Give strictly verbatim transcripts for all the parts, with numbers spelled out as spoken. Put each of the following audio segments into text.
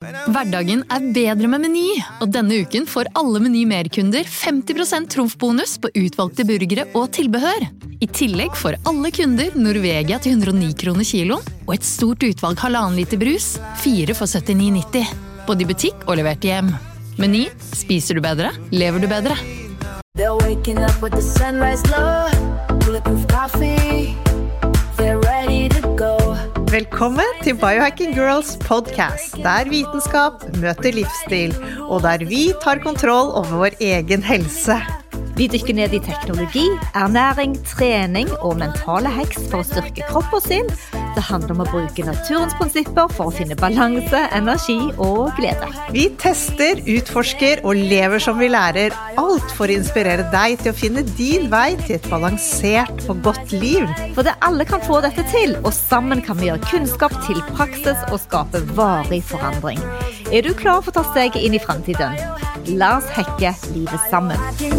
Hverdagen er bedre med Meny, og denne uken får alle Meny Mer-kunder femti prosent trumfbonus på utvalgte burgere og tilbehør. I tillegg får alle kunder Norvegia til hundre og ni kroner kiloen, og et stort utvalg halvannen liter brus, fire for syttini nitti. Både i butikk og levert hjem. Meny, spiser du bedre, lever du bedre. They're waking up with the sunrise glow, bulletproof coffee, they're ready to go. Velkommen til Biohacking Girls podcast, der vitenskap møter livsstil, og der vi tar kontroll over vår egen helse. Vi dykker ned i teknologi, ernæring, trening og mentale hacks for å styrke kropp og sinn. Det handler om å bruke naturens prinsipper for å finne balanse, energi og glede. Vi tester, utforsker og lever som vi lærer, alt for å inspirere deg til å finne din vei til et balansert og godt liv. For det alle kan få dette til, og sammen kan vi gjøre kunnskap til praksis og skape varig forandring. Er du klar for å ta steget inn i fremtiden? La oss hacke livet sammen.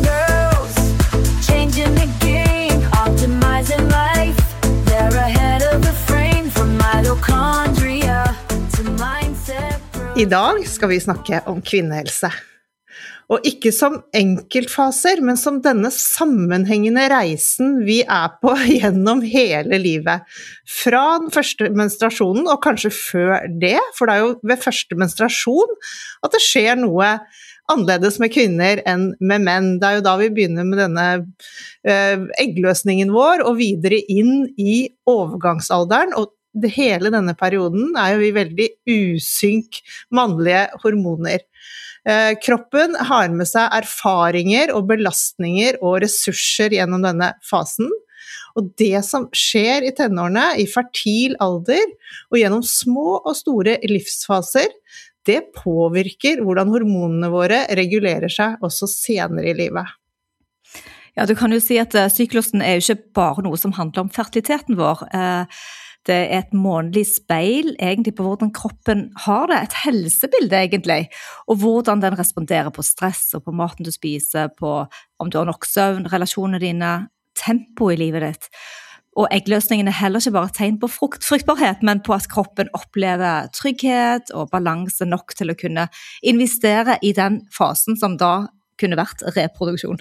Changing the game, optimizing life. They're ahead of the frame from mitochondria to mindset. I dag skal vi snakke om kvinnehelse. Og ikke som enkeltfaser, men som denne sammenhengende reisen vi er på gjennom hele livet. Fra den første menstruasjonen, og kanskje før det, for det er jo ved første menstruasjon at det skjer noe annerledes med kvinner enn med menn. Det er jo da vi begynner med denne uh, eggløsningen vår, og videre inn i overgangsalderen, og det, hele denne perioden er jo vi veldig usynk mannlige hormoner. Uh, kroppen har med seg erfaringer og belastninger og ressurser gjennom denne fasen, og det som skjer i tenårene, i fertil alder, og gjennom små og store livsfaser, det påvirker hvordan hormonene våre regulerer seg også senere i livet. Ja, du kan jo si at syklusen er jo ikke bare noe som handler om fertiliteten vår. Det er et månedlig speil egentlig på hvordan kroppen har det, et helsebilde egentlig, og hvordan den responderer på stress og på maten du spiser, på om du har nok søvn, relasjonene dine, tempo i livet ditt. Og eggløsningen er heller ikke bare et tegn på frukt, fruktbarhet, men på at kroppen opplever trygghet og balanse nok til å kunne investere i den fasen som da kunne vært reproduksjon.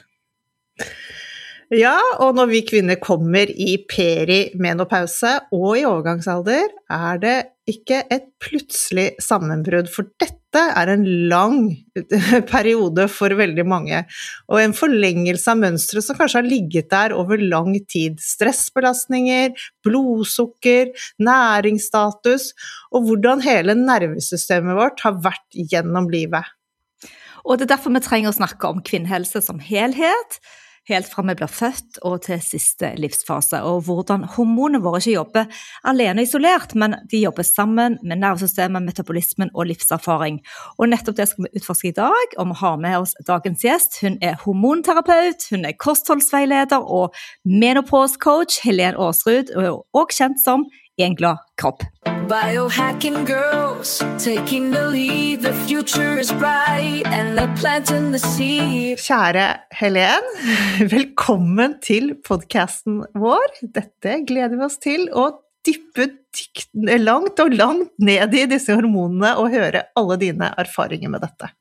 Ja, og når vi kvinner kommer i perimenopause og i overgangsalder, er det ikke et plutselig sammenbrudd, for dette er en lang periode for veldig mange, og en forlengelse av mønstre som kanskje har ligget der over lang tid. Stressbelastninger, blodsukker, næringsstatus, og hvordan hele nervesystemet vårt har vært gjennom livet. Og det er derfor vi trenger å snakke om kvinnehelse som helhet, helt fra vi blir født og til siste livsfase, og hvordan hormonene våre ikke jobber alene isolert, men de jobber sammen med nervesystemet, metabolismen og livserfaring. Og nettopp det skal vi utforske i dag, og vi har med oss dagens gjest. Hun er hormonterapeut, hun er kostholdsveileder og menopause-coach, Helen Aasrud, og kjent som En glad kropp. Biohacking girls, taking the lead, the future is bright, and they're planting the seed. Kjære Helen, velkommen til podcasten vår. Dette gleder vi oss til, å dyppe langt og langt ned i disse hormonene, og høre alle dine erfaringer med dette.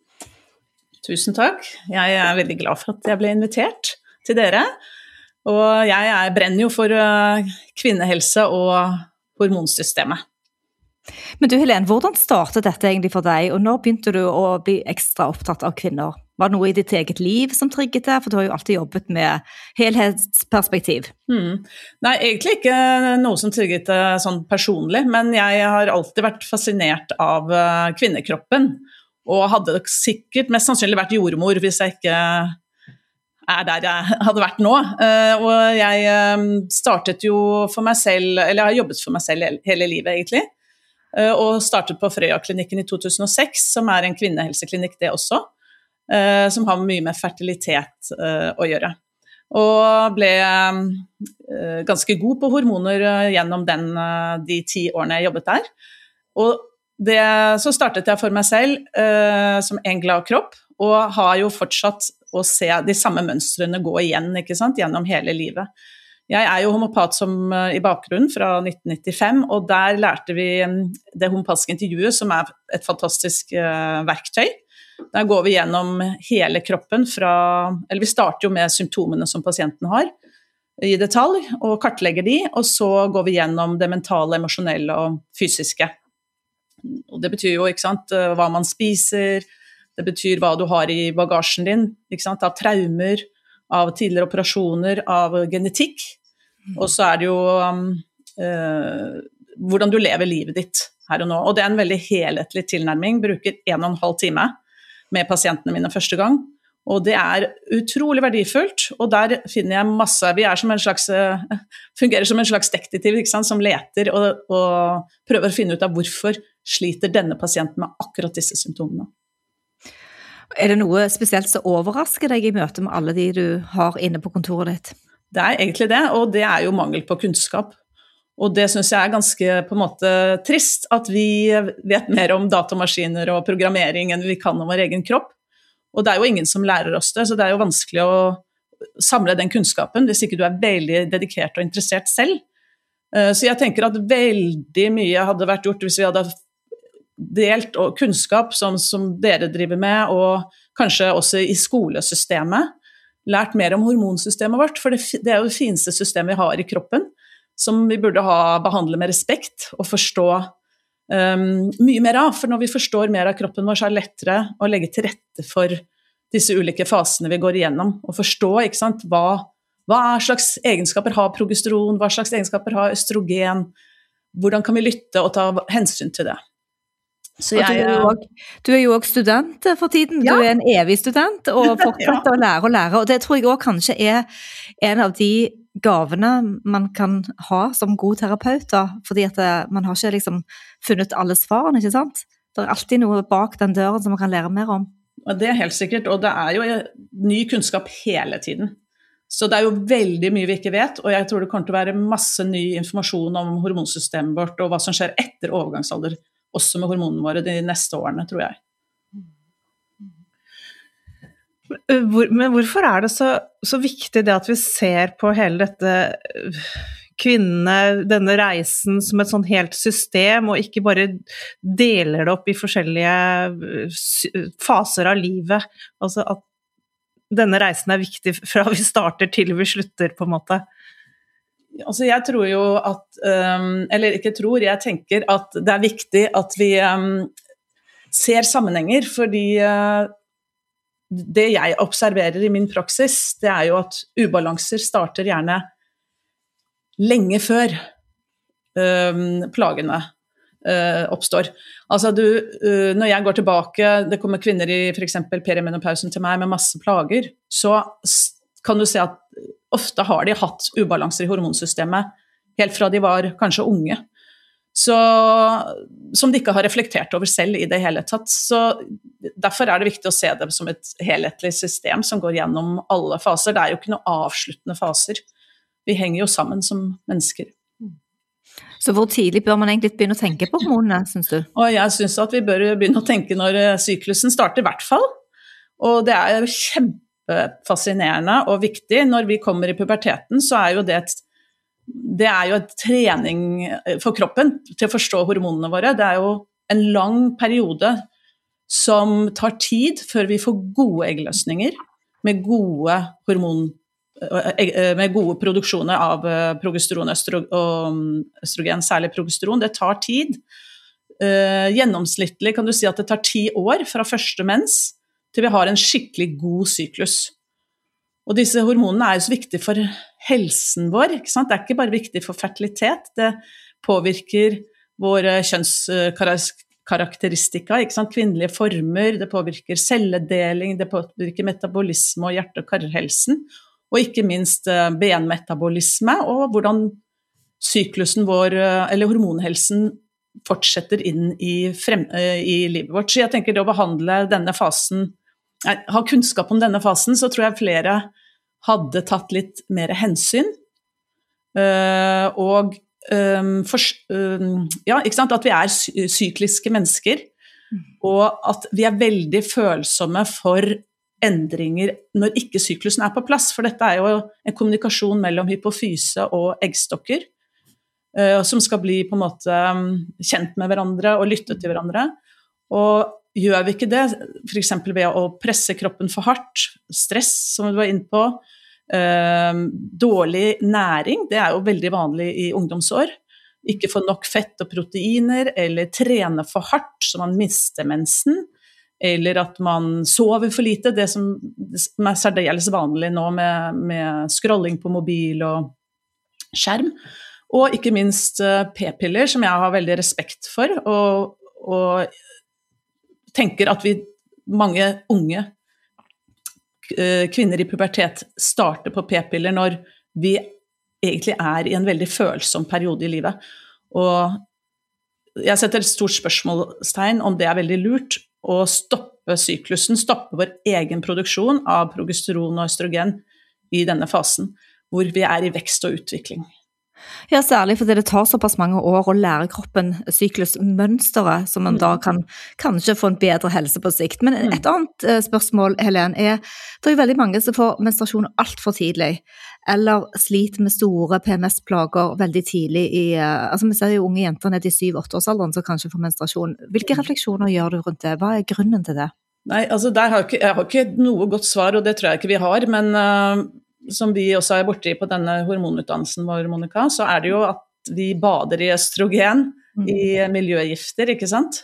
Tusen takk. Jeg er veldig glad for at jeg ble invitert til dere. Og jeg er, brenner jo for uh, kvinnehelse og hormonsystemet. Men du Helen, hvordan startet dette egentlig for deg, og når begynte du å bli ekstra opptatt av kvinner? Var det noe i ditt eget liv som trigget det? For du har jo alltid jobbet med helhetsperspektiv. Hmm. Nei, egentlig ikke noe som trigget det sånn personlig, men jeg har alltid vært fascinert av uh, kvinnekroppen, og hadde sikkert mest sannsynlig vært jordmor hvis jeg ikke er der jeg hadde vært nå, og jeg startet jo for meg selv, eller jeg har jobbet for meg selv hele livet egentlig, og startet på Frøya-klinikken i to tusen og seks, som er en kvinnehelseklinikk det også, som har mye med fertilitet å gjøre. Og ble ganske god på hormoner gjennom den, de ti årene jeg jobbet der. Og det, så startet jeg for meg selv som En glad kropp, og har jo fortsatt å se de samme mønstrene gå igjen, ikke sant, gjennom hele livet. Jeg er jo homopat som, i bakgrunnen fra nitten nittifem, og der lærte vi det homopatiske intervjuet, som er et fantastisk uh, verktøy. Der går vi gjennom hele kroppen fra, eller vi starter jo med symptomene som pasienten har, i detalj, og kartlegger de, og så går vi gjennom det mentale, emosjonelle og fysiske. Og det betyr jo, ikke sant, hva man spiser, det betyr hva du har i bagasjen din, ikke sant, av traumer, av tidligere operasjoner, av genetikk, og så er det jo um, uh, hvordan du lever livet ditt her og nå. Og det er en veldig helhetlig tilnærming, bruker en og en halv time med pasientene mine første gang, og det er utrolig verdifullt, og der finner jeg masse, vi er som en slags, uh, fungerer som en slags detektiv, ikke sant, som leter og, og prøver å finne ut av hvorfor sliter denne pasienten med akkurat disse symptomene. Er det noe spesielt som overrasker deg i møte med alle de du har inne på kontoret ditt? Det er egentlig det, og det er jo mangel på kunnskap. Og det synes jeg er ganske på en måte trist, at vi vet mer om datamaskiner og programmering enn vi kan om vår egen kropp. Og det er jo ingen som lærer oss det, så det er jo vanskelig å samle den kunnskapen hvis ikke du er veldig dedikert og interessert selv. Så jeg tenker at veldig mye hadde vært gjort hvis vi hadde delt og kunnskap som, som dere driver med, og kanskje også i skolesystemet, lært mer om hormonsystemet vårt, for det, det er jo det fineste systemet vi har i kroppen, som vi burde ha behandlet med respekt og forstå um, mye mer av, for når vi forstår mer av kroppen vår, så er det lettere å legge til rette for disse ulike fasene vi går igjennom, og forstå, ikke sant, hva, hva slags egenskaper har progesteron, hva slags egenskaper har østrogen, hvordan kan vi lytte og ta hensyn til det. Så jeg, du, er jo også, du er jo også student for tiden, ja. Du er en evig student, og fortsetter ja. Å lære og lære, og det tror jeg også kanskje er en av de gavene man kan ha som god terapeut, da, fordi at man har ikke liksom funnet alle svarene, ikke sant? Det er alltid noe bak den døren som man kan lære mer om. Det er helt sikkert, og det er jo ny kunnskap hele tiden. Så det er jo veldig mye vi ikke vet, og jeg tror det kommer til å være masse ny informasjon om hormonsystemet vårt, og hva som skjer etter overgangsalder, også med hormonene våre de neste årene, tror jeg. Hvor, men hvorfor er det så, så viktig det at vi ser på hele dette kvinnene, denne reisen som et sånn helt system, og ikke bare deler det opp i forskjellige faser av livet? Altså at denne reisen er viktig fra vi starter til vi slutter, på en måte. Altså jeg tror jo at, um, eller ikke tror, jeg tenker at det er viktig at vi um, ser sammenhenger, fordi uh, det jeg observerer i min praksis, det er jo at ubalanser starter gjerne lenge før um, plagene uh, oppstår. Altså du, uh, når jeg går tilbake, det kommer kvinner i for eksempel perimenopausen til meg med masse plager, så kan du se at ofte har de hatt ubalanser i hormonsystemet helt fra de var kanskje unge, så, som de ikke har reflektert over selv i det hele tatt. Så derfor er det viktig å se det som et helhetlig system som går gjennom alle faser. Det er jo ikke noen avsluttende faser. Vi henger jo sammen som mennesker. Så hvor tidlig bør man egentlig begynne å tenke på hormonene, synes du? Og jeg synes at vi bør begynne å tenke når syklusen starter, i hvert fall. Og det er jo kjempe fascinerende og viktig. Når vi kommer i puberteten, så er jo det et, det er jo et trening for kroppen til å forstå hormonene våre. Det er jo en lang periode som tar tid før vi får gode eggløsninger med gode hormon, med gode produksjoner av progesteron og østrogen, særlig progesteron. Det tar tid. Gjennomsnittlig kan du si at det tar ti år fra første mens til vi har en skikkelig god syklus. Og disse hormonene er jo så viktige for helsen vår, ikke sant? Det er ikke bare viktig for fertilitet, det påvirker våre kjønnskarakteristika, ikke sant? Kvinnelige former, det påvirker celledeling, det påvirker metabolisme og hjerte- og karhelsen, og ikke minst benmetabolisme, og hvordan syklusen vår, eller hormonhelsen, fortsetter inn i, frem, i livet vårt. Så jeg tenker det å behandle denne fasen, ha kunnskap om denne fasen, så tror jeg flere hadde tatt litt mer hensyn, uh, og um, for, um, ja, ikke sant, at vi er sykliske mennesker, og at vi er veldig følsomme for endringer når ikke syklusen er på plass, for dette er jo en kommunikasjon mellom hypofyse og eggstokker, som skal bli på en måte kjent med hverandre og lytte til hverandre. Og gjør vi ikke det, for eksempel ved å presse kroppen for hardt, stress som vi var inne på, dårlig næring, det er jo veldig vanlig i ungdomsår, ikke få nok fett og proteiner, eller trene for hardt så man mister mensen, eller at man sover for lite, det som er særdeles vanlig nå med, med scrolling på mobil og skjerm, og ikke minst p-piller, som jeg har veldig respekt for, og, og tenker at vi, mange unge kvinner i pubertet starter på p-piller når vi egentlig er i en veldig følsom periode i livet. Og jeg setter et stort spørsmålstegn om det er veldig lurt å stoppe syklusen, stoppe vår egen produksjon av progesteron og østrogen i denne fasen, hvor vi er i vekst og utvikling. Ja, særlig fordi det tar såpass mange år å lære kroppen syklusmønsteret, som man mm. da kan kanskje få en bedre helse på sikt. Men et mm. annet uh, spørsmål, Helen, er det er jo veldig mange som får menstruasjon alt for tidlig, eller sliter med store P M S-plager veldig tidlig i, uh, altså vi ser jo unge jenter ned i syv-åtte årsalderen som kanskje får menstruasjon. Hvilke refleksjoner gjør du rundt det? Hva er grunnen til det? Nei, altså der har jeg, ikke, jeg har ikke noe godt svar, og det tror jeg ikke vi har, men uh... som vi også er borte i på denne hormonutdannelsen vår, Monica, så er det jo at vi bader i østrogen, mm. i miljøgifter, ikke sant?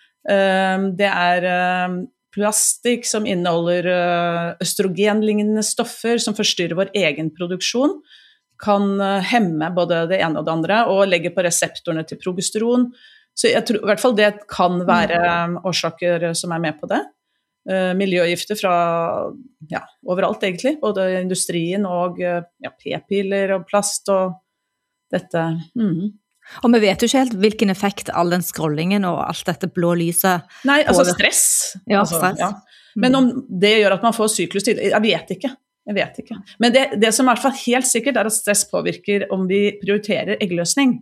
Det er plastikk som inneholder østrogenlignende stoffer som forstyrrer vår egen produksjon, kan hemme både det ene og det andre, og legge på reseptorene til progesteron. Så jeg tror i hvert fall det kan være årsaker som er med på det. Uh, miljøgifter fra ja, overalt egentlig, både industrien og ja, p-piller og plast og dette. Mm. Og vi vet jo ikke helt hvilken effekt all den scrollingen og alt dette blå lyset. Nei, altså stress. Ja, altså, stress. Ja. Men om det gjør at man får syklus tidlig, jeg vet ikke. Jeg vet ikke. Men det, det som i hvert fall helt sikkert er at stress påvirker om vi prioriterer eggløsning.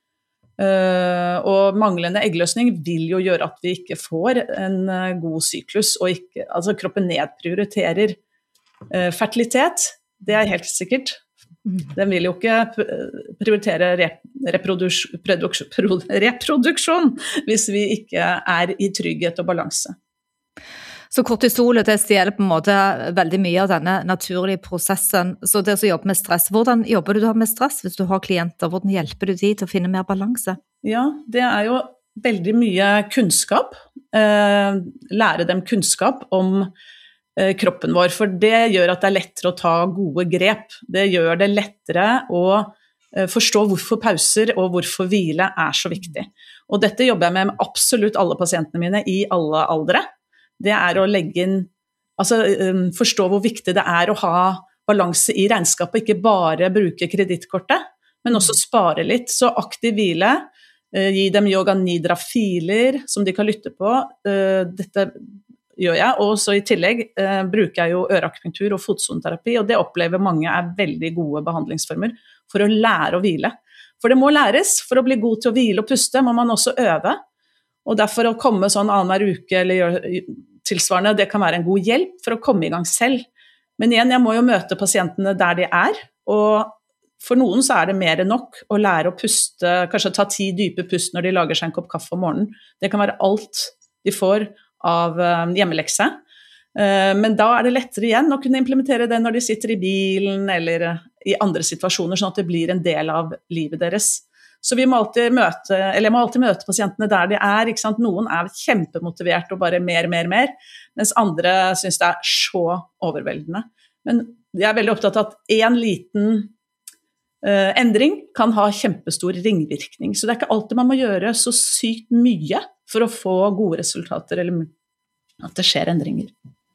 Uh, og manglende eggløsning vil jo gjøre at vi ikke får en uh, god syklus, og ikke, altså kroppen nedprioriterer uh, fertilitet, det er helt sikkert. Den vil jo ikke prioritere rep reproduks produks reproduksjon hvis vi ikke er i trygghet og balanse. Så kortisolet det stjeler på en måte veldig mye av denne naturlige prosessen. Så det å jobbe med stress, hvordan jobber du da med stress hvis du har klienter? Hvordan hjelper du de til å finne mer balanse? Ja, det er jo veldig mye kunnskap. Eh, lære dem kunnskap om eh, kroppen vår, for det gjør at det er lettere å ta gode grep. Det gjør det lettere å eh, forstå hvorfor pauser og hvorfor hvile er så viktig. Og dette jobber jeg med med absolutt alle pasientene mine i alle aldre. Det er å legge inn, altså forstå hvor viktig det er å ha balanse i regnskapet, ikke bare bruke kredittkortet, men også spare litt. Så aktiv hvile, gi dem yoga nidra-filer som de kan lytte på, dette gjør jeg, og så i tillegg bruker jeg jo øreakupunktur og fotsoneterapi, og det opplever mange er veldig gode behandlingsformer for å lære å hvile. For det må læres, for å bli god til å hvile og puste må man også øve. Og derfor å komme sånn annenhver uke eller gjøre tilsvarende, det kan være en god hjelp for å komme i gang selv. Men igjen, jeg må jo møte pasientene der de er, og for noen så er det mer enn nok å lære å puste, kanskje ta ti dype pust når de lager seg en kopp kaffe om morgenen. Det kan være alt de får av hjemmelekse. Men da er det lettere igjen å kunne implementere det når de sitter i bilen eller i andre situasjoner, sånn at det blir en del av livet deres. Så vi må alltid møte, eller jeg må alltid møte pasientene der de er, ikke sant? Noen er kjempemotivert og bare mer, mer, mer, mens andre synes det er så overveldende. Men jeg er veldig opptatt av at en liten uh, endring kan ha kjempestor ringvirkning, så det er ikke alltid man må gjøre så sykt mye for å få gode resultater, eller at det skjer endringer.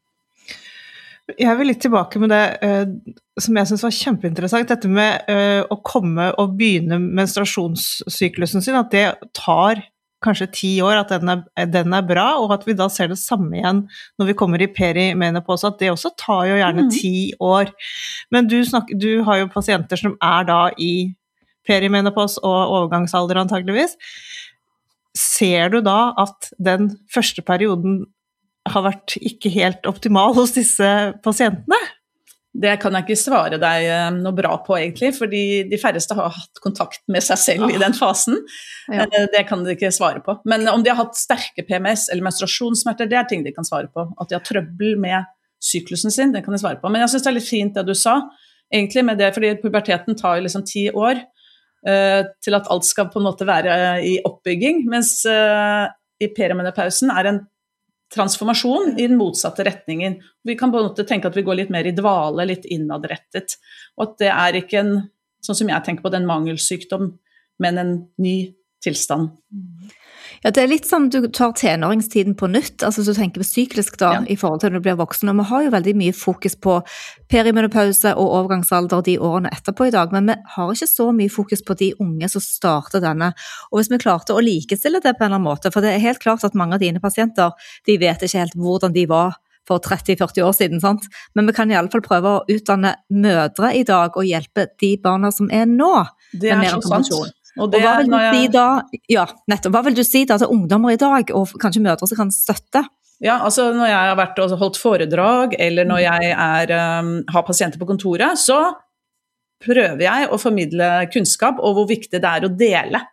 Jeg vil litt tilbake med det uh, som jeg synes var kjempeinteressant, dette med uh, å komme og begynne menstruasjonssyklusen sin, at det tar kanskje ti år, at den er, den er bra, og at vi da ser det samme igjen når vi kommer i perimenopause, at det også tar jo gjerne mm. ti år. Men du, snakker, du har jo pasienter som er da i perimenopause og overgangsalder antageligvis. Ser du da at den første perioden har vært ikke helt optimal hos disse pasientene? Det kan jeg ikke svare deg noe bra på egentlig, fordi de færreste har hatt kontakt med seg selv i den fasen. Ja. Det kan de ikke svare på. Men om de har hatt sterke P M S eller menstruasjonssmerter, det er ting de kan svare på. At de har trøbbel med syklusen sin, det kan de svare på. Men jeg synes det er litt fint det du sa, egentlig med det, fordi puberteten tar jo liksom ti år uh, til at alt skal på en måte være i oppbygging, mens uh, i perimenopausen er en transformasjon i den motsatte retningen. Vi kan på en måte tenke at vi går litt mer i dvale, litt innadrettet, og at det er ikke en, sånn som jeg tenker på, den mangelsykdom, men en ny tilstand. Ja, det er litt som du tar tenåringstiden på nytt, altså så du tenker på syklisk da, ja. I forhold til når du blir voksen, og vi har jo veldig mye fokus på perimenopause og overgangsalder de årene etterpå i dag, men vi har ikke så mye fokus på de unge som starter denne, og hvis vi klarte å likestille det på en eller annen måte, for det er helt klart at mange av dine pasienter, de vet ikke helt hvordan de var for tretti til førti år siden, sant? Men vi kan i alle fall prøve å utdanne mødre i dag og hjelpe de barna som er nå. Det er så sant. Og, det, og hva, vil du jeg... si da, ja, nettopp, hva vil du si da til ungdommer i dag, og kanskje mødre som kan støtte? Ja, altså når jeg har vært og holdt foredrag, eller når jeg er, um, har pasienter på kontoret, så prøver jeg å formidle kunnskap, og hvor viktig det er å dele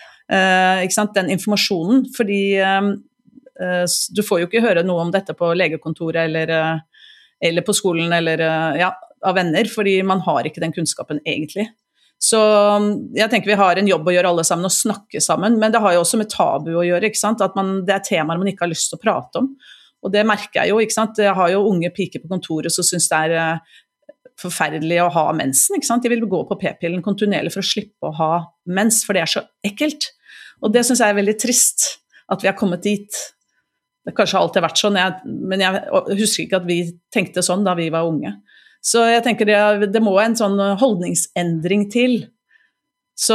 uh, ikke sant, den informasjonen, fordi um, uh, du får jo ikke høre noe om dette på legekontoret, eller, uh, eller på skolen, eller uh, ja, av venner, fordi man har ikke den kunnskapen egentlig. Så jeg tenker vi har en jobb å gjøre alle sammen og snakke sammen, men det har jo også med tabu å gjøre, ikke sant? At man, det er temaer man ikke har lyst til å prate om, og det merker jeg jo, ikke sant? Jeg har jo unge piker på kontoret som synes det er forferdelig å ha mensen, ikke sant? De vil gå på p-pillen kontinuerlig for å slippe å ha mens, for det er så ekkelt, og det synes jeg er veldig trist at vi har kommet dit. Det kanskje har alltid vært sånn, jeg, men jeg husker ikke at vi tenkte sånn da vi var unge. Så jeg tenker det, det må en sånn holdningsendring til. Så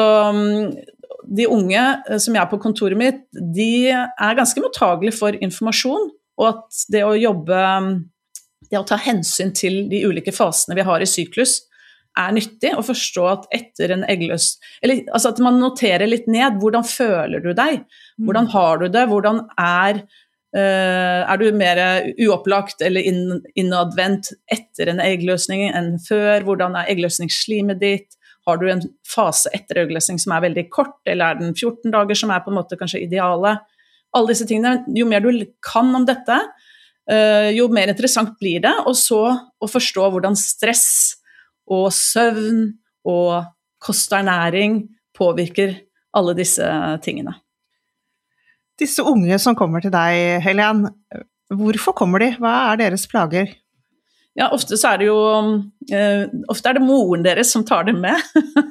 de unge som jeg er på kontoret mitt, de er ganske mottagelige for informasjon, og at det å jobbe, det å ta hensyn til de ulike fasene vi har i syklus, er nyttig å forstå at etter en eggløs, eller altså at man noterer litt ned, hvordan føler du deg? Hvordan har du det? Hvordan er Uh, er du mer uopplagt eller inn, innadvendt etter en eggløsning enn før? Hvordan er eggløsningsslimet ditt? Har du en fase etter eggløsning som er veldig kort, eller er den fjorten dager som er på en måte kanskje ideale? Alle disse tingene, jo mer du kan om dette, uh, jo mer interessant blir det, og så å forstå hvordan stress og søvn og kosternæring påvirker alle disse tingene. Disse unge som kommer til deg, Helen, hvorfor kommer de? Hva er deres plager? Ja, ofte så er det jo, eh, ofte er det moren deres som tar dem med,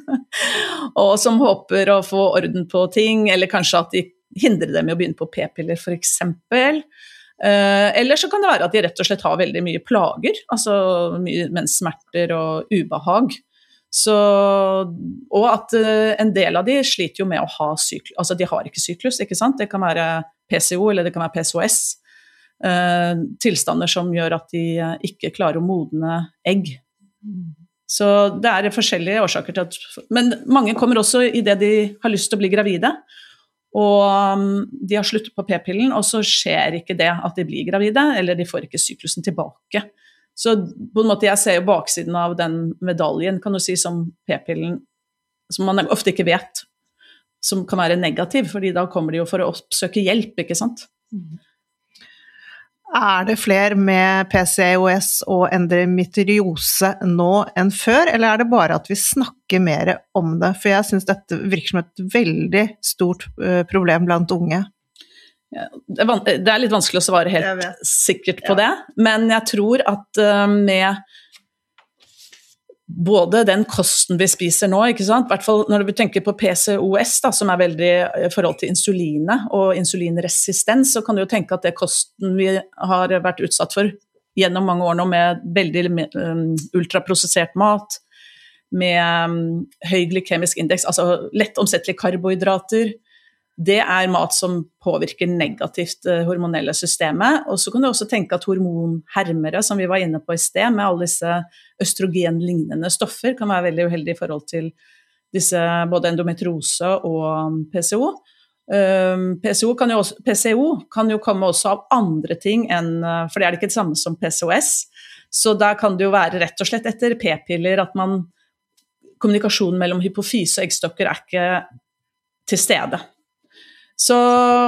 og som håper å få orden på ting, eller kanskje at de hindrer dem i å begynne på p-piller for eksempel. Eh, eller så kan det være at de rett og slett har veldig mye plager, altså mye menssmerter og ubehag. Så, og at uh, en del av de sliter jo med å ha syklus, altså de har ikke syklus, ikke sant? Det kan være P C O eller det kan være P C O S, uh, tilstander som gjør at de uh, ikke klarer å modne egg. Så det er forskjellige årsaker til at, men mange kommer også i det de har lyst til å bli gravide, og um, de har sluttet på p-pillen, og så skjer ikke det at de blir gravide, eller de får ikke syklusen tilbake. Så på en måte jeg ser jo baksiden av den medaljen, kan du si, som p-pillen, som man ofte ikke vet, som kan være negativ, fordi da kommer de jo for å oppsøke hjelp, ikke sant? Er det flere med P C O S og endometriose nå enn før, eller er det bare at vi snakker mer om det? For jeg synes dette virker som et veldig stort problem blant unge. Det er litt vanskelig å svare helt sikkert på det, men jeg tror at med både den kosten vi spiser nå, ikke sant? I hvert fall når du tenker på P C O S, da, som er veldig i forhold til insulinet og insulinresistens, så kan du jo tenke at det kosten vi har vært utsatt for gjennom mange år nå, med veldig um, ultraprosessert mat, med um, høy glykemisk indeks, altså lett omsettelige karbohydrater, det er mat som påvirker negativt det hormonelle systemet, og så kan du også tenke at hormonhermere, som vi var inne på i sted, med alle disse østrogenlignende stoffer, kan være veldig uheldige i forhold til disse, både endometriose og P C O. Um, P C O kan jo også, P C O kan jo komme også av andre ting enn, for det er det ikke det samme som P C O S, så der kan det jo være rett og slett etter p-piller at man, kommunikasjonen mellom hypofyse og eggstokker er ikke til stede. Så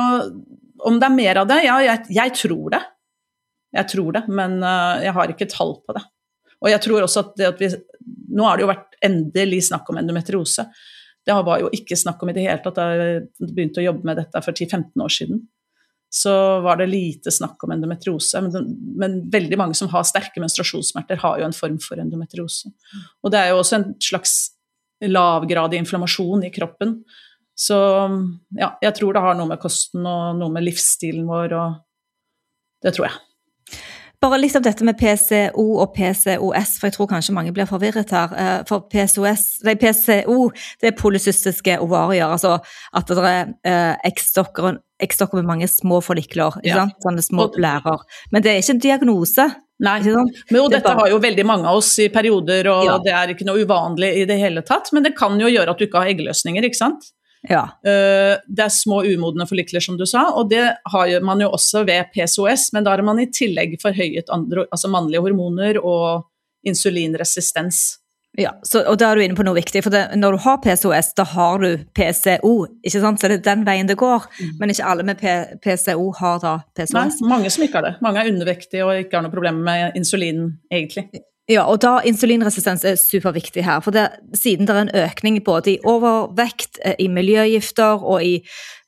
om det er mer av det, ja, jeg, jeg tror det. Jeg tror det, men uh, jeg har ikke tall på det. Og jeg tror også at, det at vi, nå har det jo vært endelig snakk om endometriose. Det var jo ikke snakk om i det hele tatt, da jeg begynte å jobbe med dette for ti til femten år siden. Så var det lite snakk om endometriose, men, men veldig mange som har sterke menstruasjonssmerter har jo en form for endometriose. Og det er jo også en slags lavgradig inflammasjon i kroppen. Så ja, jeg tror det har noe med kosten og noe med livsstilen vår, og det tror jeg. Bare litt om dette med P C O og P C O S, for jeg tror kanskje mange blir forvirret her. For P C O S, nei, P C O, det er polycystiske ovarier, altså at det er eh, eggstokker, eggstokker med mange små follikler, ikke sant? Sånne små blærer. Men det er ikke en diagnose. Nei, men jo, dette bare... har jo veldig mange av oss i perioder, og ja. Det er ikke noe uvanlig i det hele tatt, men det kan jo gjøre at du ikke har eggløsninger, ikke sant? Ja. Det er små umodne follikler, som du sa, og det har man jo også ved P C O S, men da har man i tillegg forhøyet andre, altså mannlige hormoner og insulinresistens. Ja, så, og da er du inne på noe viktig, for det, når du har P C O S, da har du P C O, ikke sant? Så det er den veien det går, mm. men ikke alle med P- PCO har da P C O S. Nei, mange som ikke har det. Mange er undervektige og ikke har noe problem med insulin, egentlig. Ja, og da insulinresistens er superviktig her, for det, siden det er en økning både i overvekt, i miljøgifter og i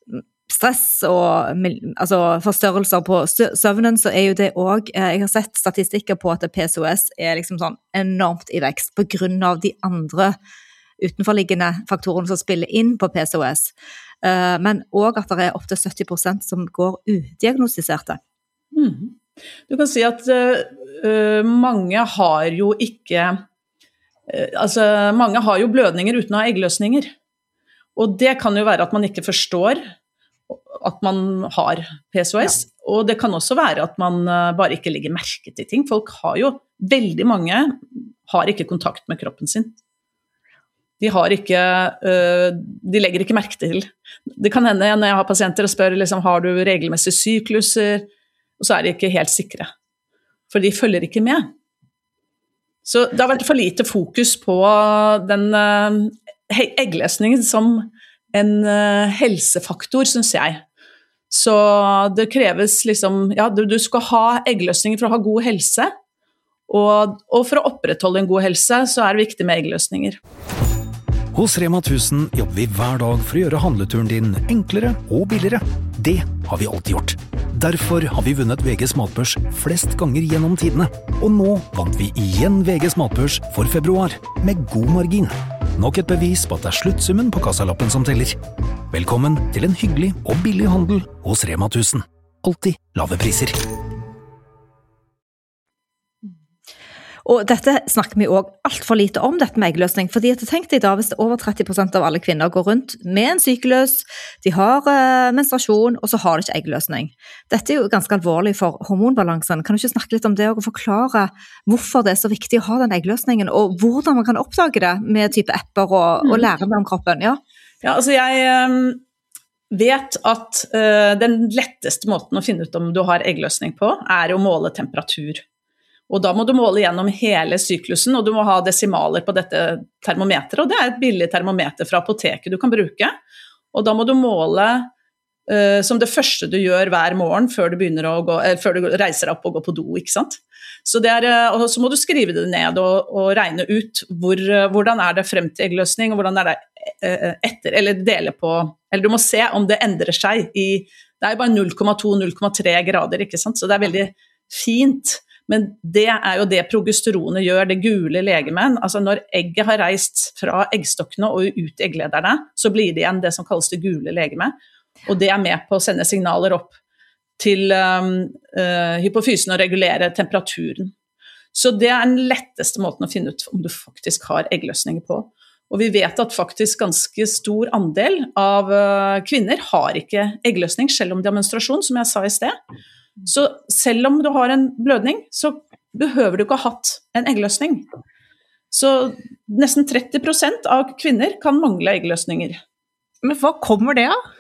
stress og altså forstørrelser på søvnen, så er jo det også, jeg har sett statistikker på at P C O S er liksom sånn enormt i vekst på grunn av de andre utenforliggende faktorene som spiller inn på P C O S, men også at det er opp til sytti prosent som går udiagnostiserte. Mm. Du kan si at uh, mange har jo ikke, uh, altså mange har jo blødninger uten å ha eggløsninger. Og det kan jo være at man ikke forstår at man har P C O S, ja. Og det kan også være at man uh, bare ikke legger merke til ting. Folk har jo, veldig mange har ikke kontakt med kroppen sin. De har ikke, uh, de legger ikke merke til. Det kan hende når jeg har pasienter og spør, liksom, har du regelmessige sykluser? Og så er de ikke helt sikre, for de følger ikke med. Så det har vært for lite fokus på den uh, eggløsningen som en uh, helsefaktor, synes jeg. Så det kreves liksom, ja, du, du skal ha eggløsninger for å ha god helse, og, og for å opprettholde en god helse, så er det viktig med eggløsninger. Hos Rema tusen jobber vi hver dag for å gjøre handleturen din enklere og billigere. Det har vi alltid gjort. Derfor har vi vunnet V G's matbørs flest ganger gjennom tidene. Og nå vant vi igjen V G's matbørs for februar, med god margin. Nok et bevis på at det er sluttsummen på kassalappen som teller. Velkommen til en hyggelig og billig handel hos Rema tusen. Alltid lave priser. Og dette snakker vi også alt for lite om, dette med eggløsning, fordi at jeg tenkte i dag, hvis det over tretti prosent av alle kvinner går rundt med en syklus, de har uh, menstruasjon, og så har de ikke eggløsning. Dette er jo ganske alvorlig for hormonbalansen. Kan du ikke snakke litt om det og forklare hvorfor det er så viktig å ha den eggløsningen, og hvordan man kan oppdage det med type apper og, og lære mer om kroppen? Ja, ja altså jeg um, vet at uh, den letteste måten å finne ut om du har eggløsning på, er å måle temperatur. Og da må du måle gjennom hele syklusen, og du må ha desimaler på dette termometeret, og det er et billig termometer fra apoteket du kan bruke. Og da må du måle uh, som det første du gjør hver morgen før du, begynner å gå, eh, før du reiser opp og går på do, ikke sant? Så det er, uh, og så må du skrive det ned og, og regne ut hvor, uh, hvordan er det frem til eggløsning, og hvordan er det uh, etter, eller dele på, eller du må se om det endrer seg i, det er jo bare null komma to til null komma tre grader, ikke sant? Så det er veldig fint. Men det er jo det progesteronet gjør, det gule legemet. Altså når egget har reist fra eggstokkene og ut i egglederne, så blir det igjen det som kalles det gule legemet. Og det er med på å sende signaler opp til um, uh, hypofysen og regulere temperaturen. Så det er den letteste måten å finne ut om du faktisk har eggløsninger på. Og vi vet at faktisk ganske stor andel av uh, kvinner har ikke eggløsning, selv om de har menstruasjon, som jeg sa i sted. Så selv om du har en blødning, så behøver du ikke ha hatt en eggløsning. Så nesten tretti prosent av kvinner kan mangle eggløsninger. Men hva kommer det av?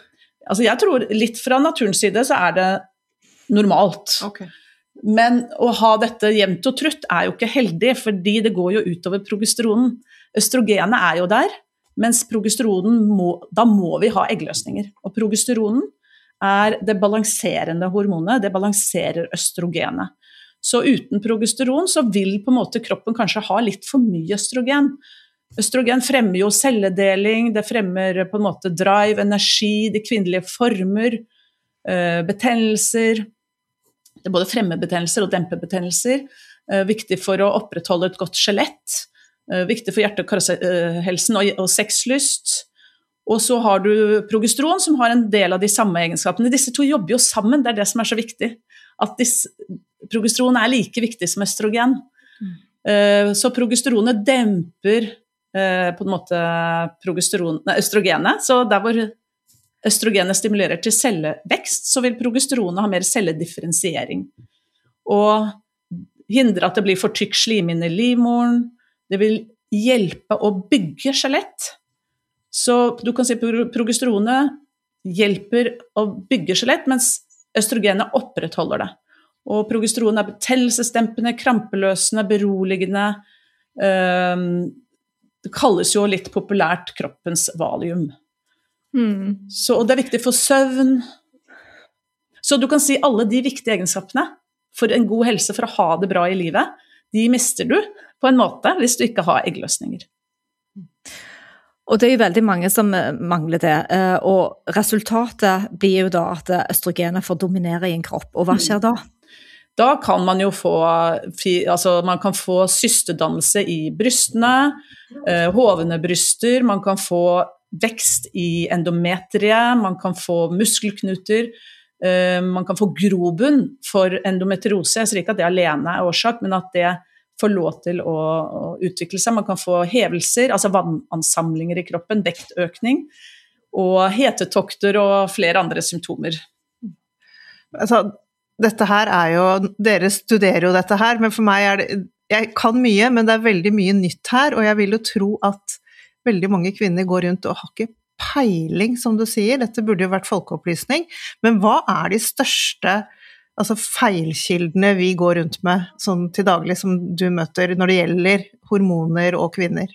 altså jeg tror litt fra naturens side så er det normalt. Ok. Men å ha dette jevnt og trutt er jo ikke heldig, fordi det går jo utover progesteronen. Østrogenet er jo der, mens progesteronen må, da må vi ha eggløsninger. Og progesteronen er det balanserende hormonet, det balanserer østrogenet. Så uten progesteron så vil på en måte kroppen kanskje ha litt for mye østrogen. Østrogen fremmer jo celledeling, det fremmer på en måte drive, energi, de kvinnelige former, betennelser. Det både fremmer betennelser og demper betennelser. Viktig for å opprettholde et godt skjelett. Viktig for hjerte- og karhelsen og, og sexlyst. Og så har du progesteron som har en del av de samme egenskapene. Disse to jobber jo sammen, det er det som er så viktig. At disse, progesteron er like viktig som østrogen. Mm. Så progesteronet demper på en måte progesteron, nei, østrogenet. Så der hvor østrogenet stimulerer til cellevekst, så vil progesteronet ha mer celledifferensiering. Og hindre at det blir for tykk slimhinne i livmoren. Det vil hjelpe å bygge skjelett. Så du kan si at progesteronet hjelper å bygge skjelett, mens østrogenet opprettholder det. Og progesteron er betennelsesdempende, krampeløsende, beroligende. Det kalles jo litt populært kroppens valium. Mm. Så, og det er viktig for søvn. Så du kan si alle de viktige egenskapene for en god helse, for å ha det bra i livet, de mister du på en måte hvis du ikke har eggløsninger. Og det er jo veldig mange som mangler det, og resultatet blir jo da at østrogenet får dominere i en kropp, og hva skjer da? Da kan man jo få, altså man kan få cystedannelse i brystene, hovne bryster, man kan få vekst i endometriet, man kan få muskelknuter, man kan få grobunn for endometriose. Jeg sier ikke at det alene er årsak, men at det får lov til å, å utvikle seg. Man kan få hevelser, altså vannansamlinger i kroppen, vektøkning, og hetetokter og flere andre symptomer. Altså, dette her er jo, dere studerer jo dette her, men for meg er det, jeg kan mye, men det er veldig mye nytt her, og jeg vil jo tro at veldig mange kvinner går rundt og har ikke peiling, som du sier. Dette burde jo vært folkeopplysning, men hva er de største altså feilkildene vi går rundt med sånn til daglig som du møter når det gjelder hormoner og kvinner?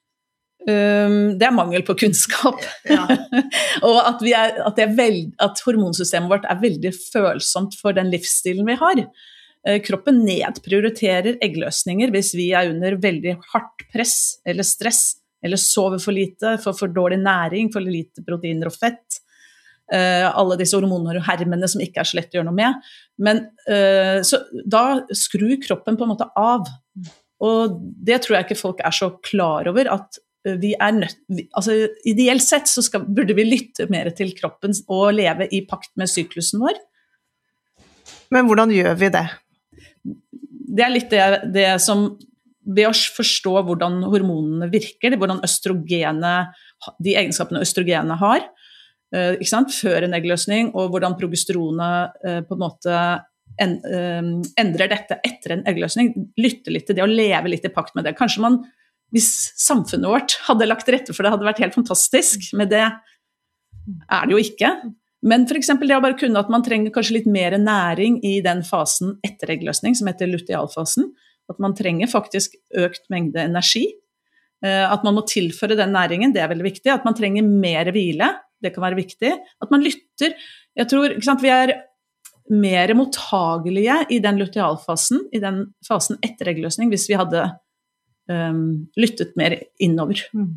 Um, det er mangel på kunnskap. Ja. Og at, vi er, at, det er veld, at hormonsystemet vårt er veldig følsomt for den livsstilen vi har. Uh, kroppen nedprioriterer eggløsninger hvis vi er under veldig hardt press eller stress, eller sover for lite, får for dårlig næring, for lite proteiner og fett. Uh, alle disse hormoner og hermene som ikke er så lett å gjøre noe med. Men uh, så da skrur kroppen på en måte av. Og det tror jeg ikke folk er så klar over, at vi er nødt, altså ideelt sett så skal, burde vi lytte mer til kroppen og leve i pakt med syklusen vår. Men hvordan gjør vi det? Det er litt det, det som, ved å forstå hvordan hormonene virker, hvordan østrogene, de egenskapene østrogene har, Uh, ikke sant? Før en eggløsning, og hvordan progesteronet uh, på en måte en, uh, endrer dette etter en eggløsning, lytte litt til det og leve litt i pakt med det. Kanskje man, hvis samfunnet vårt hadde lagt til rette for det, hadde vært helt fantastisk, men det er det jo ikke. Men for eksempel det å bare kunne at man trenger kanskje litt mer næring i den fasen etter eggløsning, som heter lutealfasen, at man trenger faktisk økt mengde energi, uh, at man må tilføre den næringen, det er veldig viktig, at man trenger mer hvile, det kan være viktig, at man lytter. Jeg tror, ikke sant, vi er mer mottagelige i den lutealfasen, i den fasen etter eggløsning, hvis vi hadde um, lyttet mer innover.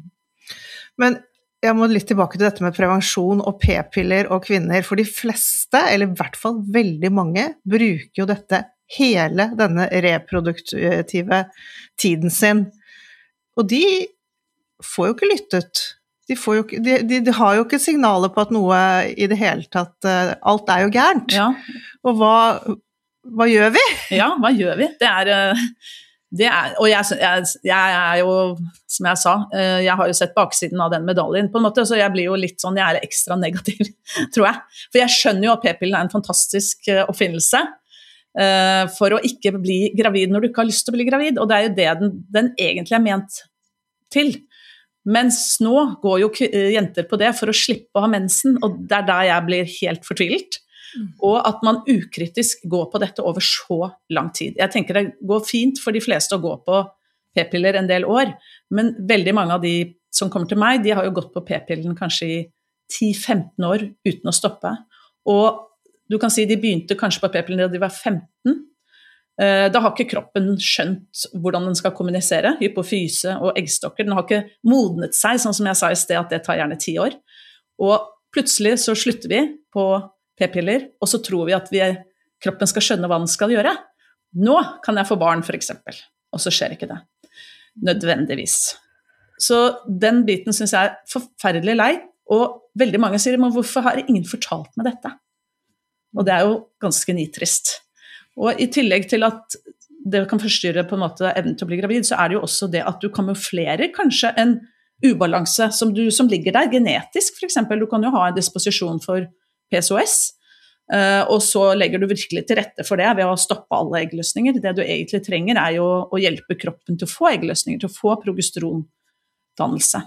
Men jeg må litt tilbake til dette med prevensjon og p-piller og kvinner, for de fleste, eller i hvert fall veldig mange, bruker jo dette hele denne reproduktive tiden sin. Og de får jo ikke lyttet. De, får jo, de, de, de har jo ikke signaler på at noe i det hele tatt, uh, alt er jo gærent. Ja. Og hva, hva gjør vi? Ja, hva gjør vi? Det er, det er og jeg, jeg, jeg er jo, som jeg sa, jeg har jo sett baksiden av den medaljen på en måte, så jeg blir jo litt sånn, jeg er ekstra negativ, tror jeg. For jeg skjønner jo at p-pillen er en fantastisk oppfinnelse, uh, for å ikke bli gravid når du ikke har lyst til å bli gravid, og det er jo det den, den egentlig er ment til. Mens nå går jo jenter på det for å slippe å ha mensen, og det er der jeg blir helt fortvilt. Og at man ukritisk går på dette over så lang tid. Jeg tenker det går fint for de fleste å gå på p-piller en del år, men veldig mange av de som kommer til meg, de har jo gått på p-pillen kanskje i ti til femten år uten å stoppe. Og du kan si de begynte kanskje på p-pillen da de var femten. Da har ikke kroppen skjønt hvordan den skal kommunisere, hypofyse og eggstokker. Den har ikke modnet seg, sånn som jeg sa i sted, at det tar gjerne ti år. Og plutselig så slutter vi på p-piller, og så tror vi at vi, kroppen skal skjønne hva den skal gjøre. Nå kan jeg få barn, for eksempel. Og så skjer ikke det. Nødvendigvis. Så den biten synes jeg er forferdelig lei, og veldig mange sier, men hvorfor har ingen fortalt meg dette? Og det er jo ganske nitrist. Og i tillegg til at det kan forstyrre på en måte evnen til å bli gravid, så er det jo også det at du kamuflerer kanskje en ubalanse som, du, som ligger der genetisk, for eksempel. Du kan jo ha en disposisjon for P C O S, og så legger du virkelig til rette for det ved å stoppe alle eggløsninger. Det du egentlig trenger er jo å hjelpe kroppen til å få eggløsninger, til å få progesterondannelse.